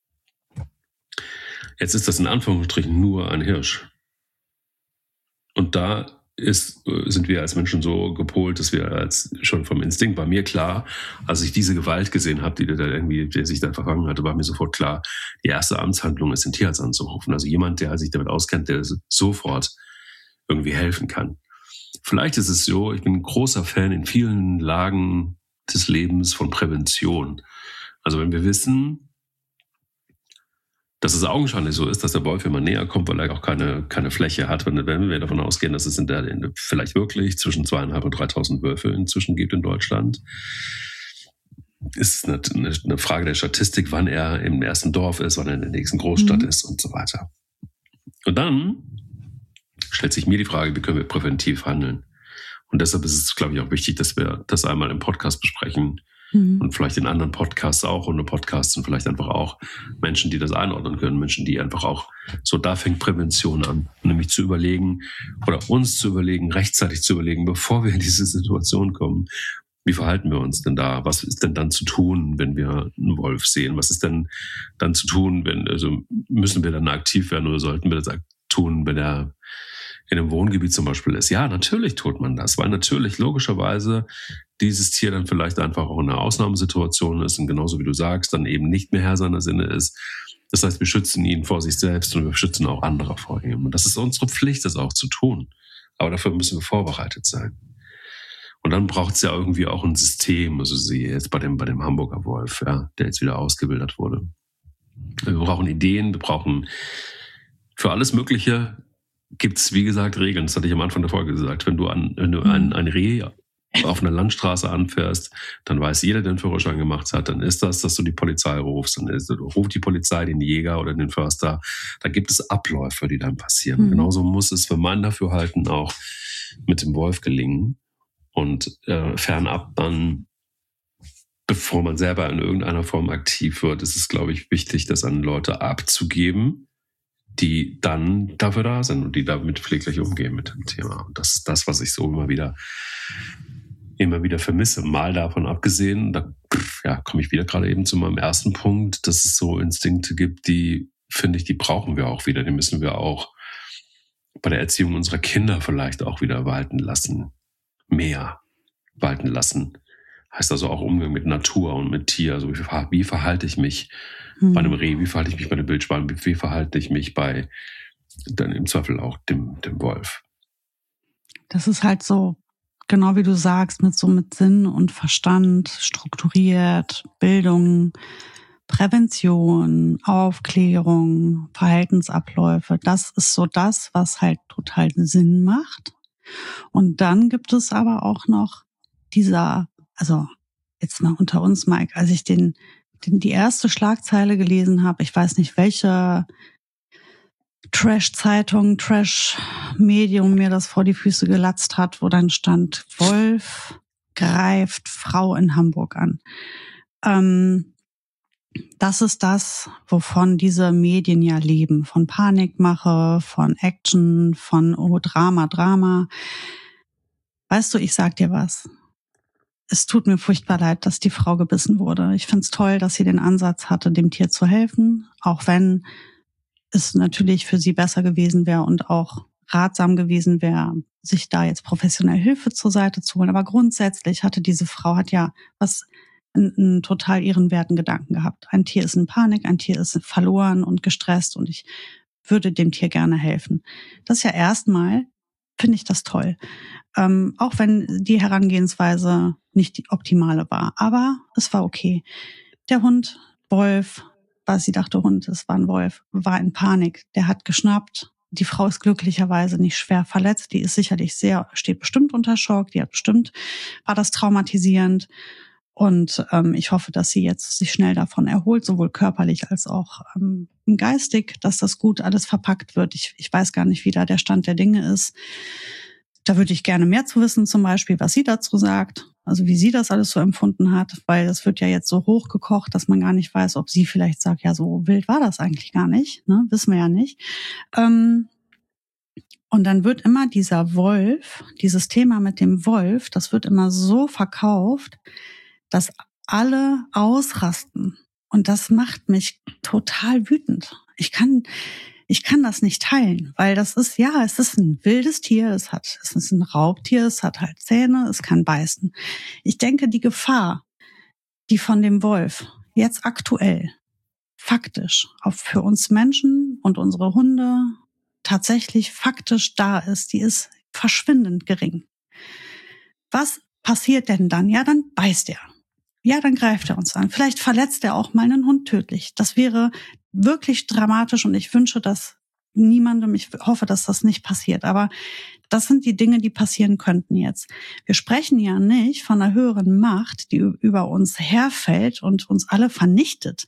Jetzt ist das in Anführungsstrichen nur ein Hirsch. Und da ist, sind wir als Menschen so gepolt, dass wir als schon vom Instinkt, war mir klar, als ich diese Gewalt gesehen habe, die der, irgendwie, der sich da verfangen hatte, war mir sofort klar, die erste Amtshandlung ist, den Tierarzt anzurufen. Also jemand, der sich damit auskennt, der sofort irgendwie helfen kann. Vielleicht ist es so, ich bin ein großer Fan in vielen Lagen des Lebens von Prävention. Also wenn wir wissen, dass es augenscheinlich so ist, dass der Wolf immer näher kommt, weil er auch keine, keine Fläche hat, wenn, wenn wir davon ausgehen, dass es in der, in, vielleicht wirklich zwischen zweieinhalb und dreitausend Wölfe inzwischen gibt in Deutschland, ist eine, eine, eine Frage der Statistik, wann er im ersten Dorf ist, wann er in der nächsten Großstadt mhm. ist und so weiter. Und dann stellt sich mir die Frage, wie können wir präventiv handeln? Und deshalb ist es, glaube ich, auch wichtig, dass wir das einmal im Podcast besprechen Mhm. und vielleicht in anderen Podcasts auch, ohne Podcasts und vielleicht einfach auch Menschen, die das einordnen können, Menschen, die einfach auch, so da fängt Prävention an, nämlich zu überlegen oder uns zu überlegen, rechtzeitig zu überlegen, bevor wir in diese Situation kommen, wie verhalten wir uns denn da? Was ist denn dann zu tun, wenn wir einen Wolf sehen? Was ist denn dann zu tun, wenn, also müssen wir dann aktiv werden oder sollten wir das tun, wenn er in einem Wohngebiet zum Beispiel ist? Ja, natürlich tut man das, weil natürlich logischerweise dieses Tier dann vielleicht einfach auch in einer Ausnahmesituation ist und genauso wie du sagst, dann eben nicht mehr Herr seiner Sinne ist. Das heißt, wir schützen ihn vor sich selbst und wir schützen auch andere vor ihm. Und das ist unsere Pflicht, das auch zu tun. Aber dafür müssen wir vorbereitet sein. Und dann braucht es ja irgendwie auch ein System, also sie jetzt bei dem, bei dem Hamburger Wolf, ja, der jetzt wieder ausgebildet wurde. Wir brauchen Ideen, wir brauchen für alles Mögliche gibt's, wie gesagt, Regeln. Das hatte ich am Anfang der Folge gesagt. Wenn du, an, wenn du ein, ein Reh auf einer Landstraße anfährst, dann weiß jeder, der einen Führerschein gemacht hat, dann ist das, dass du die Polizei rufst. Dann ist, ruft die Polizei den Jäger oder den Förster. Da gibt es Abläufe, die dann passieren. Mhm. Genauso muss es für mein Dafürhalten auch mit dem Wolf gelingen. Und äh, fernab dann, bevor man selber in irgendeiner Form aktiv wird, ist es, glaube ich, wichtig, das an Leute abzugeben, die dann dafür da sind und die damit pfleglich umgehen mit dem Thema. Und das ist das, was ich so immer wieder immer wieder vermisse. Mal davon abgesehen, da ja, komme ich wieder gerade eben zu meinem ersten Punkt, dass es so Instinkte gibt, die, finde ich, die brauchen wir auch wieder. Die müssen wir auch bei der Erziehung unserer Kinder vielleicht auch wieder walten lassen. Mehr walten lassen. Heißt also auch Umgang mit Natur und mit Tier. Also wie, wie verhalte ich mich hm. bei einem Reh, wie verhalte ich mich bei einem Wildschwein, wie, wie verhalte ich mich bei dann im Zweifel auch dem, dem Wolf. Das ist halt so, genau wie du sagst, mit so mit Sinn und Verstand, strukturiert, Bildung, Prävention, Aufklärung, Verhaltensabläufe. Das ist so das, was halt total Sinn macht. Und dann gibt es aber auch noch dieser, also jetzt mal unter uns, Mike, als ich den, den die erste Schlagzeile gelesen habe, ich weiß nicht, welche Trash-Zeitung, Trash-Medium mir das vor die Füße gelatzt hat, wo dann stand, Wolf greift Frau in Hamburg an. Ähm, das ist das, wovon diese Medien ja leben. Von Panikmache, von Action, von oh, Drama, Drama. Weißt du, ich sag dir was. Es tut mir furchtbar leid, dass die Frau gebissen wurde. Ich find's toll, dass sie den Ansatz hatte, dem Tier zu helfen, auch wenn es natürlich für sie besser gewesen wäre und auch ratsam gewesen wäre, sich da jetzt professionell Hilfe zur Seite zu holen. Aber grundsätzlich hatte diese Frau, hat ja was einen, einen total ihren werten Gedanken gehabt. Ein Tier ist in Panik, ein Tier ist verloren und gestresst und ich würde dem Tier gerne helfen. Das ist ja erstmal, finde ich das toll. Ähm, auch wenn die Herangehensweise nicht die optimale war. Aber es war okay. Der Hund, Wolf, was sie dachte Hund, es war ein Wolf, war in Panik. Der hat geschnappt. Die Frau ist glücklicherweise nicht schwer verletzt. Die ist sicherlich sehr, steht bestimmt unter Schock. Die hat bestimmt, war das traumatisierend. Und ähm, ich hoffe, dass sie jetzt sich schnell davon erholt, sowohl körperlich als auch ähm, geistig, dass das gut alles verpackt wird. Ich, ich weiß gar nicht, wie da der Stand der Dinge ist. Da würde ich gerne mehr zu wissen, zum Beispiel, was sie dazu sagt, also wie sie das alles so empfunden hat, weil das wird ja jetzt so hochgekocht, dass man gar nicht weiß, ob sie vielleicht sagt, ja, so wild war das eigentlich gar nicht, ne? Wissen wir ja nicht. Ähm, und dann wird immer dieser Wolf, dieses Thema mit dem Wolf, das wird immer so verkauft, dass alle ausrasten. Und das macht mich total wütend. Ich kann, ich kann das nicht teilen, weil das ist, ja, es ist ein wildes Tier, es hat, es ist ein Raubtier, es hat halt Zähne, es kann beißen. Ich denke, die Gefahr, die von dem Wolf jetzt aktuell faktisch auch für uns Menschen und unsere Hunde tatsächlich faktisch da ist, die ist verschwindend gering. Was passiert denn dann? Ja, dann beißt er. Ja, dann greift er uns an. Vielleicht verletzt er auch mal einen Hund tödlich. Das wäre wirklich dramatisch und ich wünsche das niemandem. Ich hoffe, dass das nicht passiert. Aber das sind die Dinge, die passieren könnten jetzt. Wir sprechen ja nicht von einer höheren Macht, die über uns herfällt und uns alle vernichtet.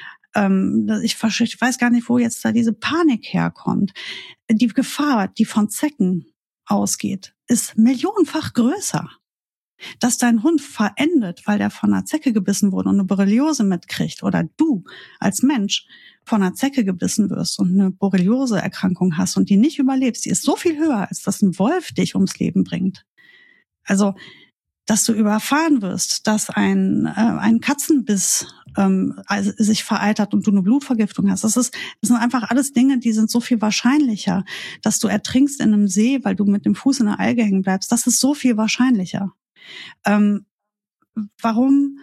Ich weiß gar nicht, wo jetzt da diese Panik herkommt. Die Gefahr, die von Zecken ausgeht, ist millionenfach größer. Dass dein Hund verendet, weil der von einer Zecke gebissen wurde und eine Borreliose mitkriegt, oder du als Mensch von einer Zecke gebissen wirst und eine Borreliose-Erkrankung hast und die nicht überlebst, die ist so viel höher, als dass ein Wolf dich ums Leben bringt. Also, dass du überfahren wirst, dass ein, äh, ein Katzenbiss ähm, also sich vereitert und du eine Blutvergiftung hast. Das ist, das sind einfach alles Dinge, die sind so viel wahrscheinlicher. Dass du ertrinkst in einem See, weil du mit dem Fuß in der Alge hängen bleibst, das ist so viel wahrscheinlicher. Ähm, warum,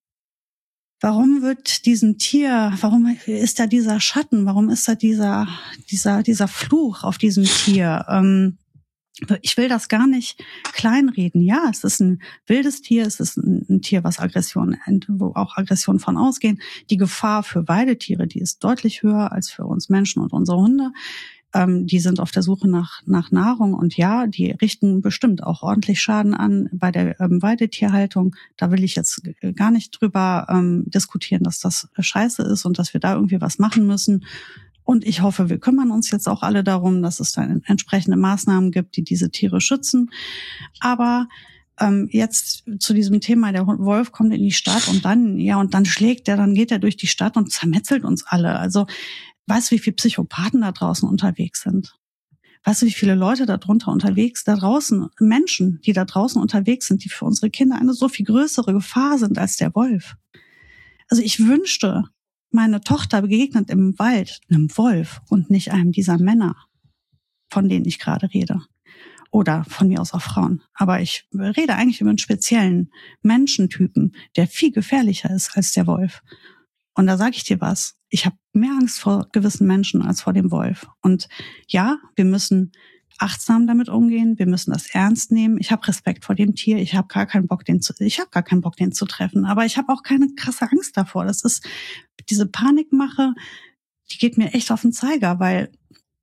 warum wird diesem Tier, warum ist da dieser Schatten, warum ist da dieser, dieser, dieser Fluch auf diesem Tier? Ähm, ich will das gar nicht kleinreden. Ja, es ist ein wildes Tier, es ist ein, ein Tier, was Aggression, wo auch Aggressionen von ausgehen. Die Gefahr für Weidetiere, die ist deutlich höher als für uns Menschen und unsere Hunde. Ähm, die sind auf der Suche nach, nach Nahrung und ja, die richten bestimmt auch ordentlich Schaden an bei der ähm, Weidetierhaltung. Da will ich jetzt gar nicht drüber ähm, diskutieren, dass das scheiße ist und dass wir da irgendwie was machen müssen. Und ich hoffe, wir kümmern uns jetzt auch alle darum, dass es dann entsprechende Maßnahmen gibt, die diese Tiere schützen. Aber ähm, jetzt zu diesem Thema, der Wolf kommt in die Stadt und dann, ja, und dann schlägt er, dann geht er durch die Stadt und zermetzelt uns alle. Also, weißt du, wie viele Psychopathen da draußen unterwegs sind? Weißt du, wie viele Leute da drunter unterwegs, da draußen, Menschen, die da draußen unterwegs sind, die für unsere Kinder eine so viel größere Gefahr sind als der Wolf? Also ich wünschte, meine Tochter begegnet im Wald einem Wolf und nicht einem dieser Männer, von denen ich gerade rede. Oder von mir aus auch Frauen. Aber ich rede eigentlich über einen speziellen Menschentypen, der viel gefährlicher ist als der Wolf. Und da sage ich dir was, ich habe mehr Angst vor gewissen Menschen als vor dem Wolf. Und ja, wir müssen achtsam damit umgehen, wir müssen das ernst nehmen. Ich habe Respekt vor dem Tier, ich habe gar keinen Bock, den zu, ich habe gar keinen Bock, den zu treffen. Aber ich habe auch keine krasse Angst davor. Das ist diese Panikmache, die geht mir echt auf den Zeiger, weil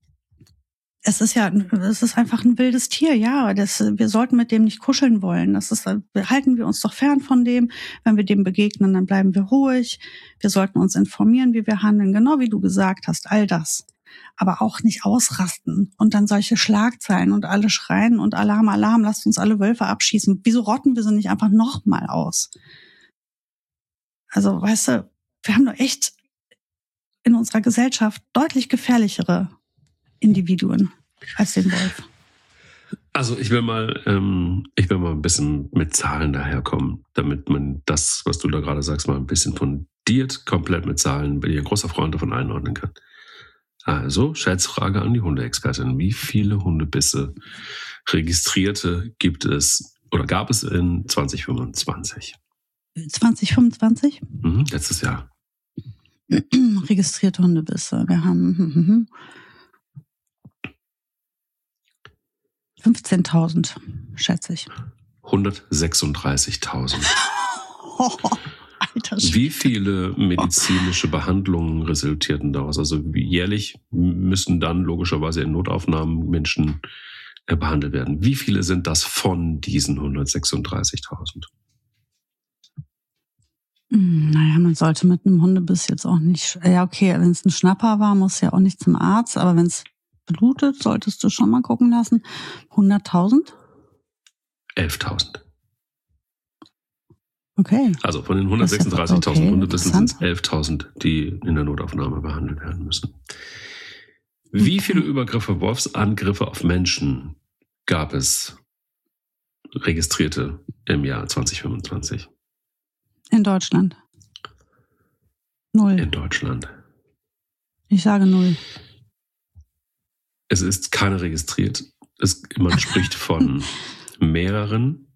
es ist ja, es ist einfach ein wildes Tier, ja. Das, wir sollten mit dem nicht kuscheln wollen. Das ist, halten wir uns doch fern von dem. Wenn wir dem begegnen, dann bleiben wir ruhig. Wir sollten uns informieren, wie wir handeln, genau wie du gesagt hast, all das. Aber auch nicht ausrasten und dann solche Schlagzeilen und alle schreien und Alarm, Alarm, lasst uns alle Wölfe abschießen. Wieso rotten wir sie nicht einfach nochmal aus? Also, weißt du, wir haben doch echt in unserer Gesellschaft deutlich gefährlichere Individuen als den Wolf. Also ich will mal, ähm, ich will mal ein bisschen mit Zahlen daherkommen, damit man das, was du da gerade sagst, mal ein bisschen fundiert, komplett mit Zahlen, bin ich ein großer Freund davon, einordnen kann. Also, Schätzfrage an die Hundeexpertin. Wie viele Hundebisse registrierte gibt es oder gab es in zwanzig fünfundzwanzig? zwanzig fünfundzwanzig? Mhm, letztes Jahr. Registrierte Hundebisse. Wir haben fünfzehntausend, schätze ich. hundertsechsunddreißigtausend. Oh, alter Schwede. Wie viele medizinische Behandlungen resultierten daraus? Also jährlich müssen dann logischerweise in Notaufnahmen Menschen äh, behandelt werden. Wie viele sind das von diesen hundertsechsunddreißigtausend? Naja, man sollte mit einem Hundebiss jetzt auch nicht... Ja, okay, wenn es ein Schnapper war, muss ja auch nicht zum Arzt. Aber wenn es blutet, solltest du schon mal gucken lassen. hunderttausend? elftausend. Okay. Also von den hundertsechsunddreißigtausend okay, Hundebissen sind es elftausend, die in der Notaufnahme behandelt werden müssen. Wie viele Übergriffe, Wolfsangriffe auf Menschen gab es registrierte im Jahr zwanzig fünfundzwanzig? In Deutschland? Null. In Deutschland. Ich sage null. Es ist keine registriert. Es, man spricht von mehreren.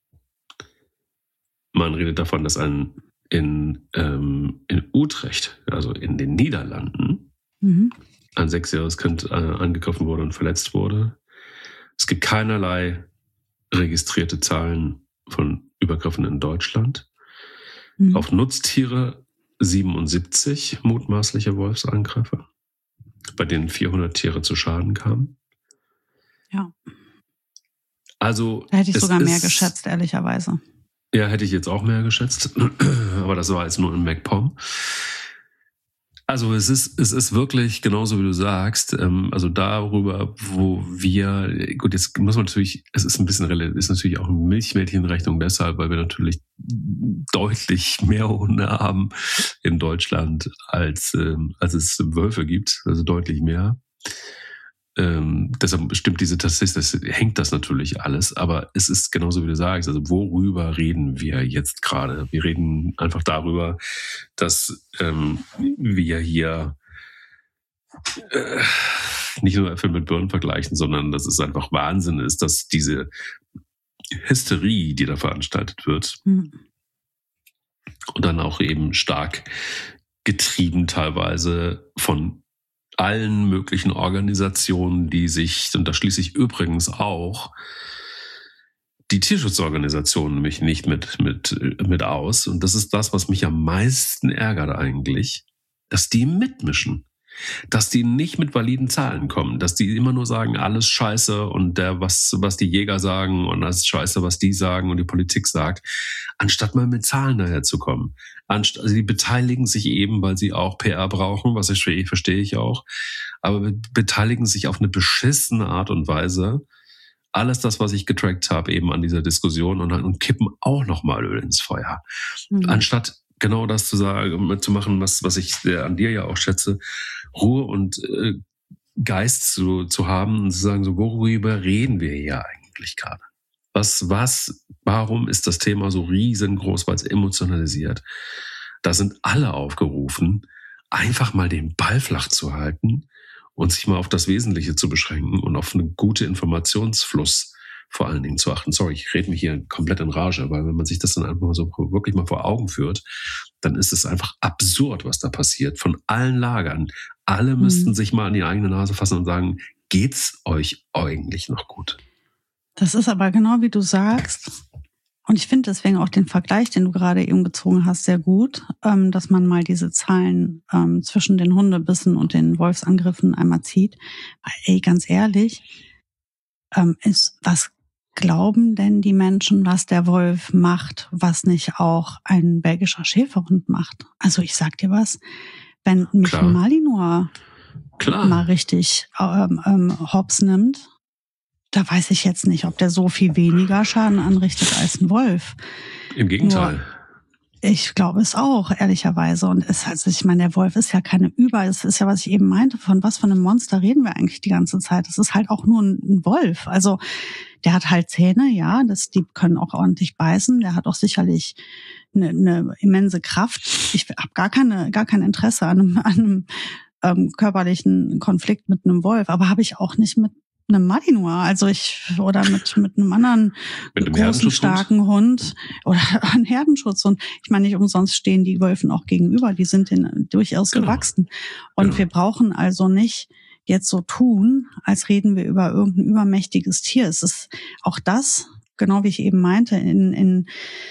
Man redet davon, dass ein in, ähm, in Utrecht, also in den Niederlanden, mhm. ein sechsjähriges Kind äh, angegriffen wurde und verletzt wurde. Es gibt keinerlei registrierte Zahlen von Übergriffen in Deutschland. Mhm. Auf Nutztiere siebenundsiebzig mutmaßliche Wolfsangriffe, bei denen vierhundert Tiere zu Schaden kamen. Ja. Also da hätte ich sogar mehr geschätzt, ehrlicherweise. Ja, hätte ich jetzt auch mehr geschätzt. Aber das war jetzt nur in MacPom. Also es ist, es ist wirklich genauso, wie du sagst, ähm, also darüber, wo wir, gut, jetzt muss man natürlich, es ist ein bisschen, ist natürlich auch eine Milchmädchenrechnung deshalb, weil wir natürlich deutlich mehr Hunde haben in Deutschland, als, ähm, als es Wölfe gibt, also deutlich mehr. Ähm, deshalb stimmt diese Statistik, das hängt das natürlich alles, aber es ist genauso wie du sagst, also worüber reden wir jetzt gerade? Wir reden einfach darüber, dass ähm, wir hier äh, nicht nur Äpfel mit Birnen vergleichen, sondern dass es einfach Wahnsinn ist, dass diese Hysterie, die da veranstaltet wird, mhm. und dann auch eben stark getrieben teilweise von allen möglichen Organisationen, die sich, und da schließe ich übrigens auch die Tierschutzorganisationen mich nicht mit, mit, mit aus. Und das ist das, was mich am meisten ärgert eigentlich, dass die mitmischen. Dass die nicht mit validen Zahlen kommen, dass die immer nur sagen, alles scheiße und der, was, was die Jäger sagen und das ist scheiße, was die sagen und die Politik sagt, anstatt mal mit Zahlen daherzukommen. Also die beteiligen sich eben, weil sie auch P R brauchen, was ich verstehe, verstehe ich auch, aber beteiligen sich auf eine beschissene Art und Weise. Alles das, was ich getrackt habe, eben an dieser Diskussion und, und kippen auch nochmal Öl ins Feuer. Mhm. Anstatt genau das zu sagen, zu machen, was, was ich äh, an dir ja auch schätze, Ruhe und äh, Geist zu, zu haben und zu sagen, so, worüber reden wir hier eigentlich gerade? Was, was, warum ist das Thema so riesengroß, weil es emotionalisiert? Da sind alle aufgerufen, einfach mal den Ball flach zu halten und sich mal auf das Wesentliche zu beschränken und auf einen guten Informationsfluss vor allen Dingen zu achten. Sorry, ich rede mich hier komplett in Rage, weil wenn man sich das dann einfach mal so wirklich mal vor Augen führt, dann ist es einfach absurd, was da passiert. Von allen Lagern. Alle mhm. müssten sich mal an die eigene Nase fassen und sagen, geht's euch eigentlich noch gut? Das ist aber genau wie du sagst. Und ich finde deswegen auch den Vergleich, den du gerade eben gezogen hast, sehr gut, dass man mal diese Zahlen zwischen den Hundebissen und den Wolfsangriffen einmal zieht. Weil, ey, ganz ehrlich, ist was glauben denn die Menschen, was der Wolf macht, was nicht auch ein belgischer Schäferhund macht? Also ich sag dir was, wenn mich ein Malinois Klar. mal richtig ähm, ähm, hops nimmt, da weiß ich jetzt nicht, ob der so viel weniger Schaden anrichtet als ein Wolf. Im Gegenteil. Nur, ich glaube es auch, ehrlicherweise. Und es, also ich meine, der Wolf ist ja keine Über, es ist ja, was ich eben meinte, von was für einem Monster reden wir eigentlich die ganze Zeit? Es ist halt auch nur ein, ein Wolf. Also der hat halt Zähne, ja, das, die können auch ordentlich beißen. Der hat auch sicherlich eine, eine immense Kraft. Ich habe gar keine, gar kein Interesse an einem, an einem ähm, körperlichen Konflikt mit einem Wolf, aber habe ich auch nicht mit einem Malinois, also ich, oder mit, mit einem anderen mit einem großen, starken Hund oder einem Herdenschutzhund. Ich meine, nicht umsonst stehen die Wölfen auch gegenüber, die sind denen durchaus genau. gewachsen. Und genau. wir brauchen also nicht jetzt so tun, als reden wir über irgendein übermächtiges Tier. Es ist auch das, genau wie ich eben meinte, in, in,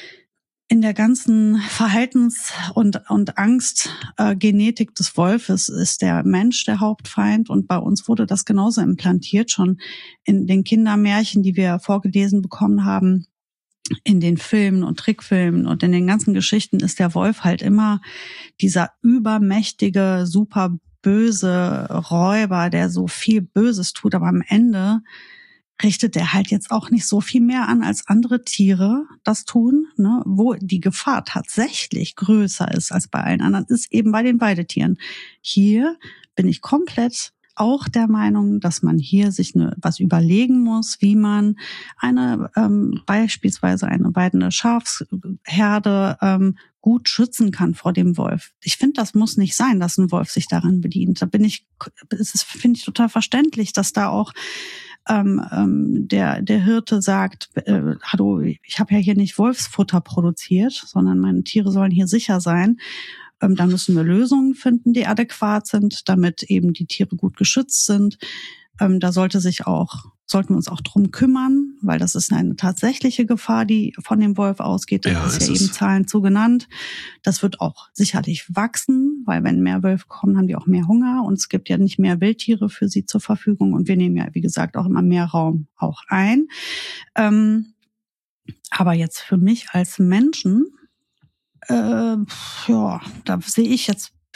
in der ganzen Verhaltens- und, und Angstgenetik äh, des Wolfes ist der Mensch der Hauptfeind. Und bei uns wurde das genauso implantiert, schon in den Kindermärchen, die wir vorgelesen bekommen haben, in den Filmen und Trickfilmen und in den ganzen Geschichten ist der Wolf halt immer dieser übermächtige, super böse Räuber, der so viel Böses tut, aber am Ende richtet er halt jetzt auch nicht so viel mehr an, als andere Tiere das tun, ne? Wo die Gefahr tatsächlich größer ist als bei allen anderen, ist eben bei den Weidetieren. Hier bin ich komplett auch der Meinung, dass man hier sich ne, was überlegen muss, wie man eine ähm, beispielsweise eine weidende Schafsherde ähm, gut schützen kann vor dem Wolf. Ich finde, das muss nicht sein, dass ein Wolf sich daran bedient. Da bin ich, es ist, finde ich total verständlich, dass da auch ähm, ähm, der der Hirte sagt, äh, hallo, ich habe ja hier nicht Wolfsfutter produziert, sondern meine Tiere sollen hier sicher sein. Ähm, da müssen wir Lösungen finden, die adäquat sind, damit eben die Tiere gut geschützt sind. Ähm, da sollte sich auch, sollten wir uns auch drum kümmern, weil das ist eine tatsächliche Gefahr, die von dem Wolf ausgeht. Da ja, ist ja eben Zahlen zu genannt. Das wird auch sicherlich wachsen, weil wenn mehr Wölfe kommen, haben die auch mehr Hunger und es gibt ja nicht mehr Wildtiere für sie zur Verfügung und wir nehmen ja, wie gesagt, auch immer mehr Raum auch ein. Ähm, aber jetzt für mich als Menschen, äh, ja, da sehe ich jetzt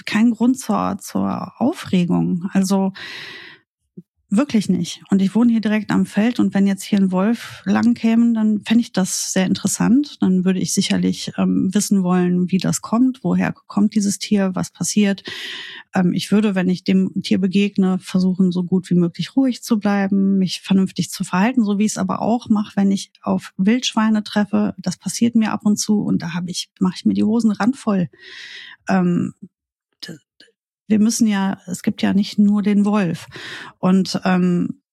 kein Grund zur, zur Aufregung. Also wirklich nicht. Und ich wohne hier direkt am Feld und wenn jetzt hier ein Wolf lang käme, dann fände ich das sehr interessant. Dann würde ich sicherlich ähm, wissen wollen, wie das kommt, woher kommt dieses Tier, was passiert. Ähm, ich würde, wenn ich dem Tier begegne, versuchen, so gut wie möglich ruhig zu bleiben, mich vernünftig zu verhalten, so wie ich es aber auch mache, wenn ich auf Wildschweine treffe. Das passiert mir ab und zu und da habe ich, mache ich mir die Hosen randvoll. Ähm, Wir müssen ja, es gibt ja nicht nur den Wolf. Und ähm,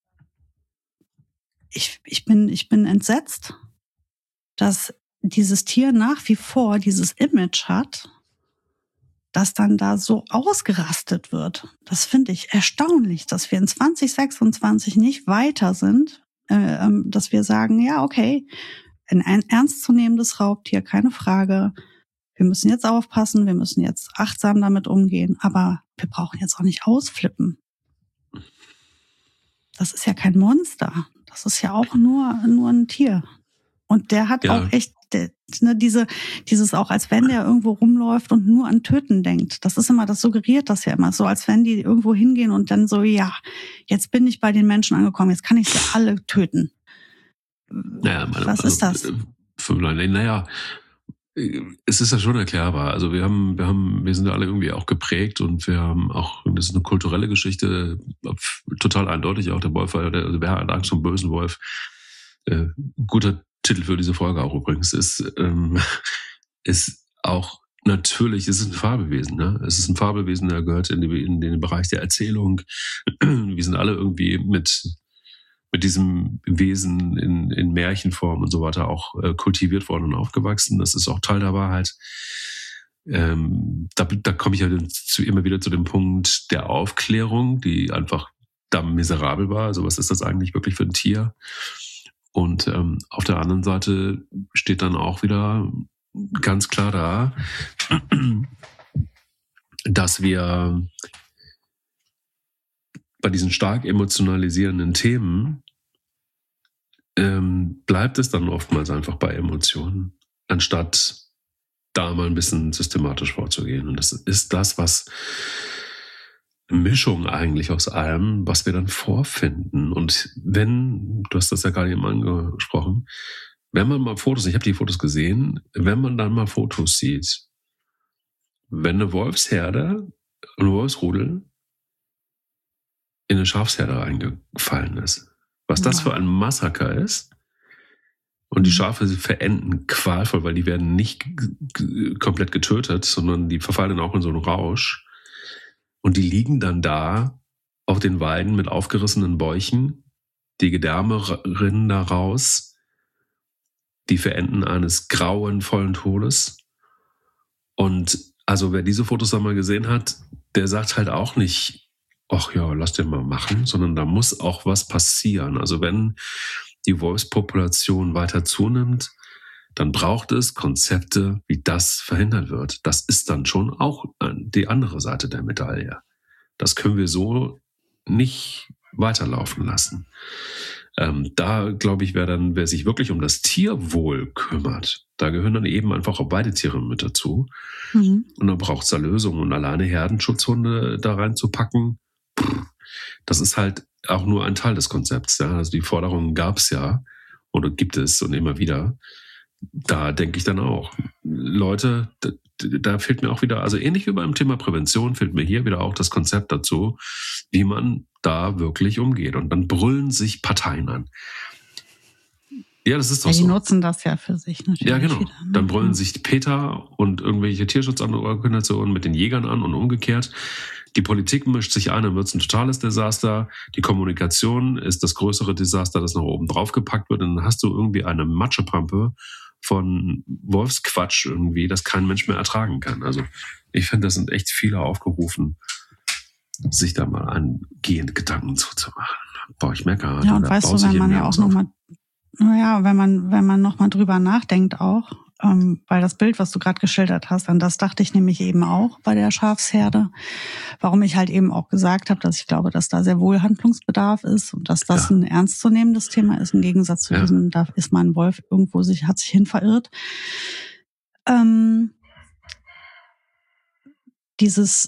ich, ich bin, ich bin entsetzt, dass dieses Tier nach wie vor dieses Image hat, das dann da so ausgerastet wird. Das finde ich erstaunlich, dass wir in zwanzig sechsundzwanzig nicht weiter sind, äh, dass wir sagen, ja, okay, ein, ein ernstzunehmendes Raubtier, keine Frage. Wir müssen jetzt aufpassen, wir müssen jetzt achtsam damit umgehen, aber wir brauchen jetzt auch nicht ausflippen. Das ist ja kein Monster. Das ist ja auch nur, nur ein Tier. Und der hat ja auch echt, der, ne, diese, dieses auch, als wenn der irgendwo rumläuft und nur an Töten denkt. Das ist immer, das suggeriert das ja immer so, als wenn die irgendwo hingehen und dann so, ja, jetzt bin ich bei den Menschen angekommen, jetzt kann ich sie alle töten. Naja, meine, Was also, ist das? Für, naja, es ist ja schon erklärbar. Also wir haben, wir haben, wir sind ja alle irgendwie auch geprägt und wir haben auch, das ist eine kulturelle Geschichte, total eindeutig auch der Wolf, der, also wer hat Angst vom bösen Wolf? Äh, guter Titel für diese Folge auch übrigens ist, ähm, ist auch natürlich, es ist ein Fabelwesen, ne? Es ist ein Fabelwesen, der gehört in, die, in den Bereich der Erzählung. Wir sind alle irgendwie mit mit diesem Wesen in, in Märchenform und so weiter auch äh, kultiviert worden und aufgewachsen. Das ist auch Teil der Wahrheit. Ähm, da, da komme ich ja zu, immer wieder zu dem Punkt der Aufklärung, die einfach da miserabel war. Also was ist das eigentlich wirklich für ein Tier? Und ähm, auf der anderen Seite steht dann auch wieder ganz klar da, dass wir bei diesen stark emotionalisierenden Themen ähm, bleibt es dann oftmals einfach bei Emotionen, anstatt da mal ein bisschen systematisch vorzugehen. Und das ist das, was eine Mischung eigentlich aus allem, was wir dann vorfinden. Und wenn, du hast das ja gerade eben angesprochen, wenn man mal Fotos, ich habe die Fotos gesehen, wenn man dann mal Fotos sieht, wenn eine Wolfsherde, ein Wolfsrudel in eine Schafsherde reingefallen ist. Was das für ein Massaker ist. Und die Schafe verenden qualvoll, weil die werden nicht g- komplett getötet, sondern die verfallen dann auch in so einen Rausch. Und die liegen dann da auf den Weiden mit aufgerissenen Bäuchen. Die Gedärme rinnen da raus. Die verenden eines grauenvollen Todes. Und also wer diese Fotos einmal gesehen hat, der sagt halt auch nicht, ach ja, lass den mal machen, sondern da muss auch was passieren. Also wenn die Wolfspopulation weiter zunimmt, dann braucht es Konzepte, wie das verhindert wird. Das ist dann schon auch die andere Seite der Medaille. Das können wir so nicht weiterlaufen lassen. Ähm, da, glaube ich, wer dann, wer sich wirklich um das Tierwohl kümmert, da gehören dann eben einfach auch beide Tiere mit dazu. Mhm. Und dann braucht es da Lösungen. Und alleine Herdenschutzhunde da reinzupacken, das ist halt auch nur ein Teil des Konzepts. Ja? Also die Forderungen gab es ja oder gibt es und immer wieder. Da denke ich dann auch, Leute, da, da fehlt mir auch wieder, also ähnlich wie beim Thema Prävention, fehlt mir hier wieder auch das Konzept dazu, wie man da wirklich umgeht. Und dann brüllen sich Parteien an. Ja, das ist doch ja, die so. Die nutzen das ja für sich natürlich. Ja, genau. Wieder, ne? Dann brüllen sich Peter und irgendwelche Tierschutzorganisationen mit den Jägern an und umgekehrt. Die Politik mischt sich ein, dann wird es ein totales Desaster. Die Kommunikation ist das größere Desaster, das nach oben drauf gepackt wird. Und dann hast du irgendwie eine Matschepampe von Wolfsquatsch irgendwie, das kein Mensch mehr ertragen kann. Also ich finde, das sind echt viele aufgerufen, sich da mal angehend Gedanken zuzumachen. Boah, ich merke gerade. Ja, und weißt du, wenn man ja auch nochmal, naja, wenn man, wenn man nochmal drüber nachdenkt auch, ähm, weil das Bild, was du gerade geschildert hast, an das dachte ich nämlich eben auch bei der Schafsherde, warum ich halt eben auch gesagt habe, dass ich glaube, dass da sehr wohl Handlungsbedarf ist und dass das ja. ein ernstzunehmendes Thema ist, im Gegensatz zu ja. diesem, da ist mal ein Wolf irgendwo sich, hat sich hin verirrt. Ähm, dieses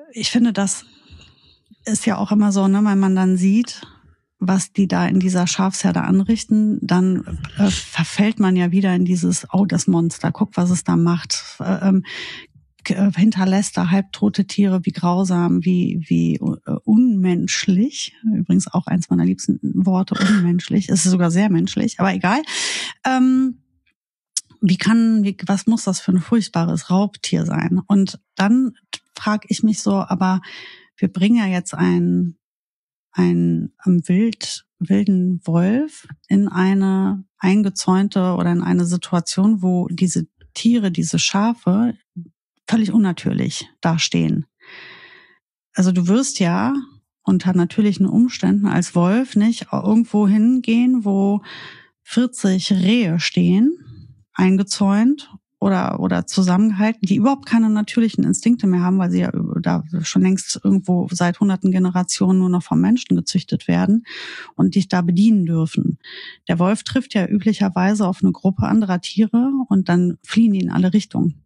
ich finde, das ist ja auch immer so, ne, wenn man dann sieht, was die da in dieser Schafsherde anrichten, dann äh, verfällt man ja wieder in dieses, oh, das Monster, guck, was es da macht. Ähm, hinterlässt da halbtote Tiere, wie grausam, wie wie äh, unmenschlich. Übrigens auch eins meiner liebsten Worte, unmenschlich. Es ist sogar sehr menschlich, aber egal. Ähm, wie kann, wie, was muss das für ein furchtbares Raubtier sein? Und dann frage ich mich so, aber wir bringen ja jetzt einen ein wild, wilden Wolf in eine eingezäunte oder in eine Situation, wo diese Tiere, diese Schafe völlig unnatürlich dastehen. Also du wirst ja unter natürlichen Umständen als Wolf nicht irgendwo hingehen, wo vierzig Rehe stehen, eingezäunt oder oder zusammengehalten, die überhaupt keine natürlichen Instinkte mehr haben, weil sie ja da schon längst irgendwo seit hunderten Generationen nur noch vom Menschen gezüchtet werden und dich da bedienen dürfen. Der Wolf trifft ja üblicherweise auf eine Gruppe anderer Tiere und dann fliehen die in alle Richtungen.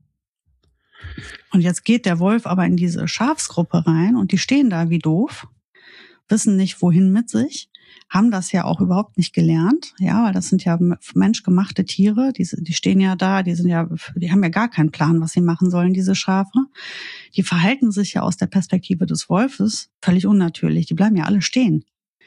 Und jetzt geht der Wolf aber in diese Schafsgruppe rein und die stehen da wie doof, wissen nicht, wohin mit sich, haben das ja auch überhaupt nicht gelernt, ja, weil das sind ja menschgemachte Tiere, die, die stehen ja da, die sind ja, die haben ja gar keinen Plan, was sie machen sollen, diese Schafe. Die verhalten sich ja aus der Perspektive des Wolfes völlig unnatürlich, die bleiben ja alle stehen.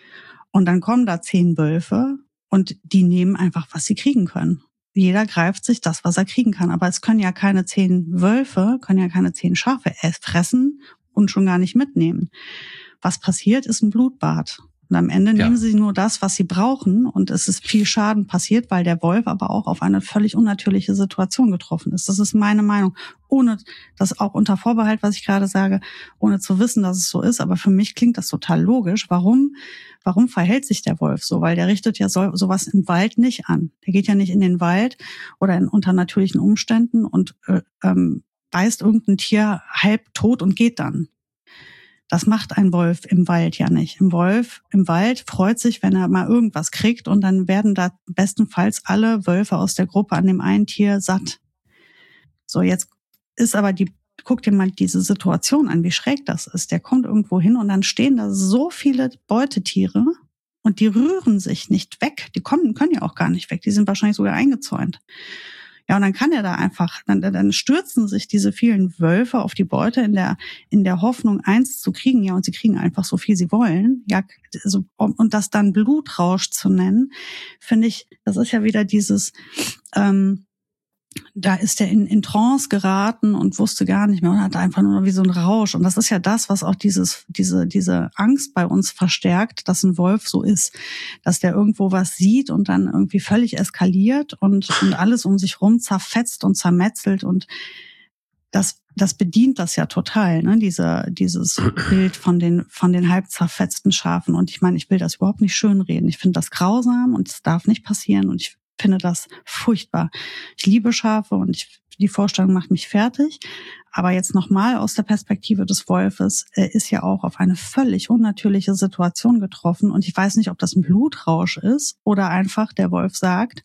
Und dann kommen da zehn Wölfe und die nehmen einfach, was sie kriegen können. Jeder greift sich das, was er kriegen kann. Aber es können ja keine zehn Wölfe, können ja keine zehn Schafe fressen und schon gar nicht mitnehmen. Was passiert, ist ein Blutbad. Und am Ende ja. nehmen sie nur das, was sie brauchen. Und es ist viel Schaden passiert, weil der Wolf aber auch auf eine völlig unnatürliche Situation getroffen ist. Das ist meine Meinung. Ohne das auch unter Vorbehalt, was ich gerade sage, ohne zu wissen, dass es so ist. Aber für mich klingt das total logisch. Warum, warum verhält sich der Wolf so? Weil der richtet ja so, sowas im Wald nicht an. Der geht ja nicht in den Wald oder in, unter natürlichen Umständen und äh, ähm, beißt irgendein Tier halb tot und geht dann. Das macht ein Wolf im Wald ja nicht. Ein Wolf im Wald freut sich, wenn er mal irgendwas kriegt und dann werden da bestenfalls alle Wölfe aus der Gruppe an dem einen Tier satt. So, jetzt ist aber die, guck dir mal diese Situation an, wie schräg das ist. Der kommt irgendwo hin und dann stehen da so viele Beutetiere und die rühren sich nicht weg. Die kommen, können ja auch gar nicht weg. Die sind wahrscheinlich sogar eingezäunt. Ja, und dann kann er da einfach, dann, dann stürzen sich diese vielen Wölfe auf die Beute in der in der Hoffnung, eins zu kriegen. Ja, und sie kriegen einfach so viel sie wollen. Ja, so, und das dann Blutrausch zu nennen, finde ich, das ist ja wieder dieses, ähm, da ist er in, in Trance geraten und wusste gar nicht mehr und hatte einfach nur wie so ein Rausch. Und das ist ja das, was auch dieses, diese, diese Angst bei uns verstärkt, dass ein Wolf so ist, dass der irgendwo was sieht und dann irgendwie völlig eskaliert und, und alles um sich rum zerfetzt und zermetzelt und das, das bedient das ja total, ne, diese, dieses Bild von den, von den halb zerfetzten Schafen. Und ich meine, ich will das überhaupt nicht schönreden. Ich finde das grausam und es darf nicht passieren und ich finde das furchtbar. Ich liebe Schafe und ich, die Vorstellung macht mich fertig. Aber jetzt nochmal aus der Perspektive des Wolfes, er ist ja auch auf eine völlig unnatürliche Situation getroffen. Und ich weiß nicht, ob das ein Blutrausch ist oder einfach der Wolf sagt,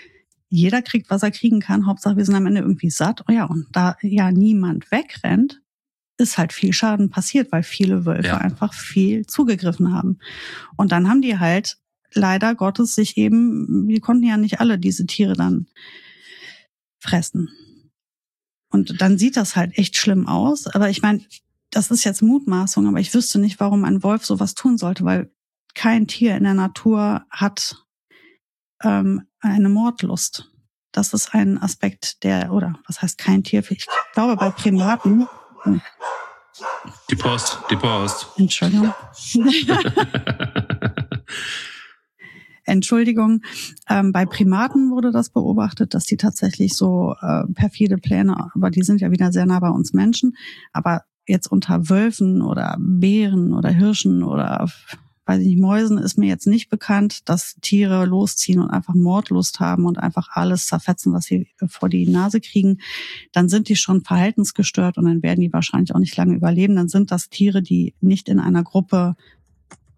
jeder kriegt, was er kriegen kann. Hauptsache, wir sind am Ende irgendwie satt. Oh ja, und da ja niemand wegrennt, ist halt viel Schaden passiert, weil viele Wölfe ja. einfach viel zugegriffen haben. Und dann haben die halt leider Gottes sich eben, wir konnten ja nicht alle diese Tiere dann fressen. Und dann sieht das halt echt schlimm aus. Aber ich meine, das ist jetzt Mutmaßung, aber ich wüsste nicht, warum ein Wolf sowas tun sollte, weil kein Tier in der Natur hat ähm, eine Mordlust. Das ist ein Aspekt der, oder was heißt kein Tier? Ich glaube bei Primaten. Hm. Die Post, die Post. Entschuldigung. Entschuldigung, ähm, bei Primaten wurde das beobachtet, dass die tatsächlich so äh, perfide Pläne, aber die sind ja wieder sehr nah bei uns Menschen, aber jetzt unter Wölfen oder Bären oder Hirschen oder, weiß ich nicht, Mäusen ist mir jetzt nicht bekannt, dass Tiere losziehen und einfach Mordlust haben und einfach alles zerfetzen, was sie vor die Nase kriegen. Dann sind die schon verhaltensgestört und dann werden die wahrscheinlich auch nicht lange überleben. Dann sind das Tiere, die nicht in einer Gruppe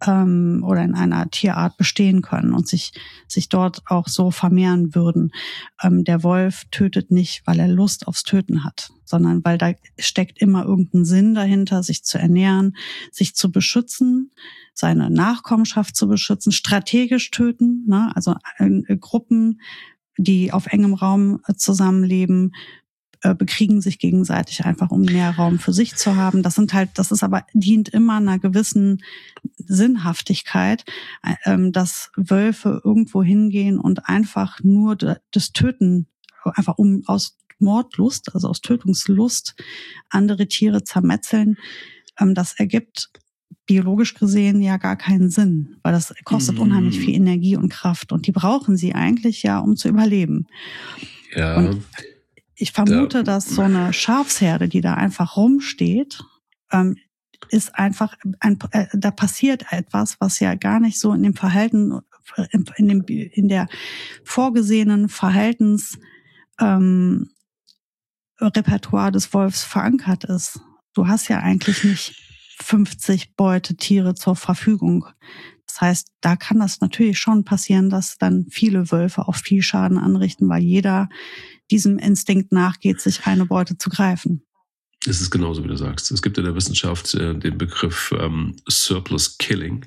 ähm, oder in einer Tierart bestehen können und sich sich dort auch so vermehren würden. Ähm, der Wolf tötet nicht, weil er Lust aufs Töten hat, sondern weil da steckt immer irgendein Sinn dahinter, sich zu ernähren, sich zu beschützen, seine Nachkommenschaft zu beschützen, strategisch töten, ne? Also äh, Gruppen, die auf engem Raum äh, zusammenleben, bekriegen sich gegenseitig einfach, um mehr Raum für sich zu haben. Das sind halt, das ist aber, dient immer einer gewissen Sinnhaftigkeit, dass Wölfe irgendwo hingehen und einfach nur das Töten, einfach um aus Mordlust, also aus Tötungslust, andere Tiere zermetzeln. Das ergibt biologisch gesehen ja gar keinen Sinn, weil das kostet unheimlich viel Energie und Kraft und die brauchen sie eigentlich ja, um zu überleben. Ja. Und ich vermute, da, dass so eine Schafsherde, die da einfach rumsteht, ähm, ist einfach, ein, äh, da passiert etwas, was ja gar nicht so in dem Verhalten, in, in, dem, in der vorgesehenen Verhaltens ähm, Repertoire des Wolfs verankert ist. Du hast ja eigentlich nicht fünfzig Beutetiere zur Verfügung. Das heißt, da kann das natürlich schon passieren, dass dann viele Wölfe auch viel Schaden anrichten, weil jeder diesem Instinkt nachgeht, sich eine Beute zu greifen. Es ist genauso, wie du sagst. Es gibt in der Wissenschaft äh, den Begriff ähm, Surplus Killing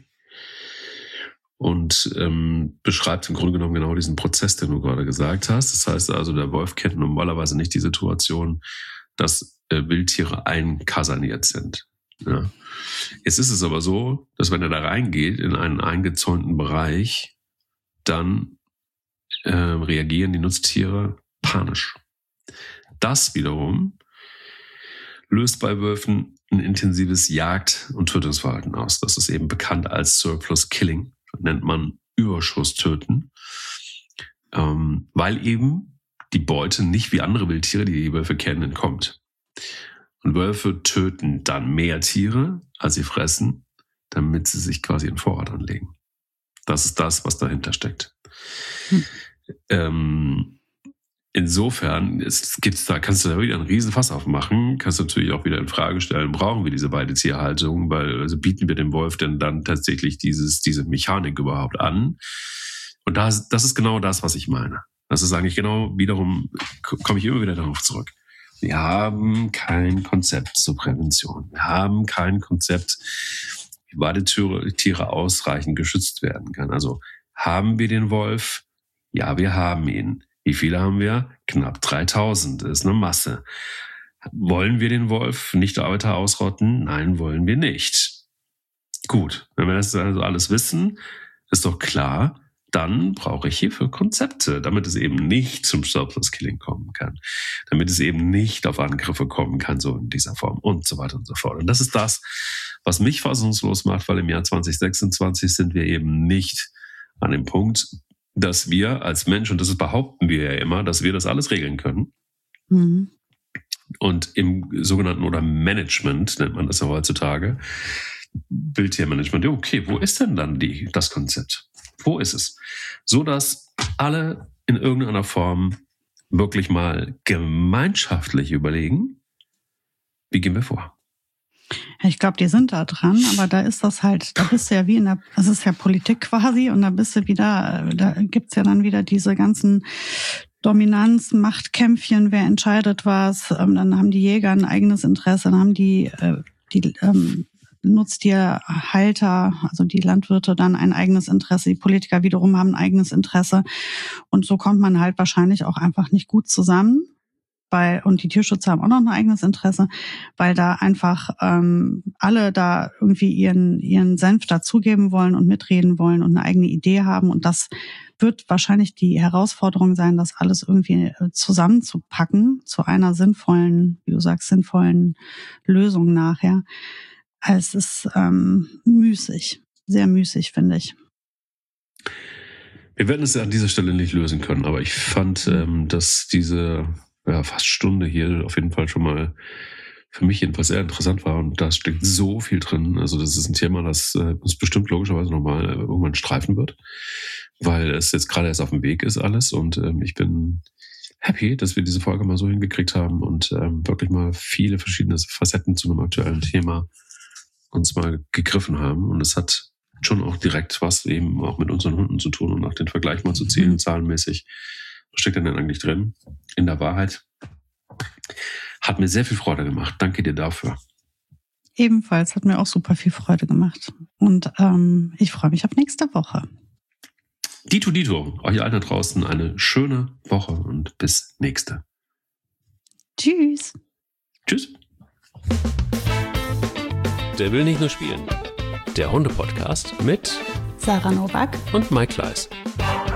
und ähm, beschreibt im Grunde genommen genau diesen Prozess, den du gerade gesagt hast. Das heißt also, der Wolf kennt normalerweise nicht die Situation, dass äh, Wildtiere einkaserniert sind. Ja. Jetzt ist es aber so, dass wenn er da reingeht in einen eingezäunten Bereich, dann äh, reagieren die Nutztiere panisch. Das wiederum löst bei Wölfen ein intensives Jagd- und Tötungsverhalten aus. Das ist eben bekannt als Surplus Killing, nennt man Überschusstöten, ähm, weil eben die Beute nicht wie andere Wildtiere, die die Wölfe kennen, entkommt. Und Wölfe töten dann mehr Tiere, als sie fressen, damit sie sich quasi in Vorrat anlegen. Das ist das, was dahinter steckt. Hm. Ähm, insofern es gibt's da, kannst du da wieder einen riesen Fass aufmachen, kannst du natürlich auch wieder in Frage stellen, brauchen wir diese beide Tierhaltung, weil also bieten wir dem Wolf denn dann tatsächlich dieses, diese Mechanik überhaupt an? Und das, das ist genau das, was ich meine. Das ist eigentlich genau, wiederum komme ich immer wieder darauf zurück. Wir haben kein Konzept zur Prävention. Wir haben kein Konzept, wie beide Tiere ausreichend geschützt werden können. Also haben wir den Wolf? Ja, wir haben ihn. Wie viele haben wir? Knapp dreitausend. Das ist eine Masse. Wollen wir den Wolf nicht weiter ausrotten? Nein, wollen wir nicht. Gut, wenn wir das also alles wissen, ist doch klar, dann brauche ich hierfür Konzepte, damit es eben nicht zum Surplus Killing kommen kann, damit es eben nicht auf Angriffe kommen kann, so in dieser Form und so weiter und so fort. Und das ist das, was mich fassungslos macht, weil im Jahr zwanzig sechsundzwanzig sind wir eben nicht an dem Punkt, dass wir als Mensch, und das behaupten wir ja immer, dass wir das alles regeln können. Mhm. Und im sogenannten, oder Management nennt man das ja heutzutage, Wildtiermanagement, okay, wo ist denn dann die, das Konzept? Wo ist es? So dass alle in irgendeiner Form wirklich mal gemeinschaftlich überlegen, wie gehen wir vor? Ich glaube, die sind da dran, aber da ist das halt, da bist du ja wie in der, das ist ja Politik quasi und da bist du wieder, da gibt's ja dann wieder diese ganzen Dominanz, Machtkämpfchen, wer entscheidet was, dann haben die Jäger ein eigenes Interesse, dann haben die, die ähm, Nutztierhalter, also die Landwirte, dann ein eigenes Interesse, die Politiker wiederum haben ein eigenes Interesse und so kommt man halt wahrscheinlich auch einfach nicht gut zusammen. Weil, und die Tierschützer haben auch noch ein eigenes Interesse, weil da einfach ähm, alle da irgendwie ihren ihren Senf dazugeben wollen und mitreden wollen und eine eigene Idee haben. Und das wird wahrscheinlich die Herausforderung sein, das alles irgendwie zusammenzupacken zu einer sinnvollen, wie du sagst, sinnvollen Lösung nachher. Es ist ähm, müßig, sehr müßig, finde ich. Wir werden es ja an dieser Stelle nicht lösen können, aber ich fand, ähm, dass diese ja, fast Stunde hier auf jeden Fall schon mal für mich jedenfalls sehr interessant war und da steckt so viel drin. Also das ist ein Thema, das äh, uns bestimmt logischerweise nochmal äh, irgendwann streifen wird, weil es jetzt gerade erst auf dem Weg ist alles und ähm, ich bin happy, dass wir diese Folge mal so hingekriegt haben und ähm, wirklich mal viele verschiedene Facetten zu einem aktuellen Thema uns mal gegriffen haben und es hat schon auch direkt was eben auch mit unseren Hunden zu tun und auch den Vergleich mal zu ziehen, mhm. zahlenmäßig. Was steckt denn denn eigentlich drin? In der Wahrheit. Hat mir sehr viel Freude gemacht. Danke dir dafür. Ebenfalls hat mir auch super viel Freude gemacht. Und ähm, ich freue mich auf nächste Woche. Dito, Dito, euch allen da draußen eine schöne Woche und bis nächste. Tschüss. Tschüss. Der will nicht nur spielen. Der Hunde-Podcast mit Sarah Nowak und Mike Kleiss.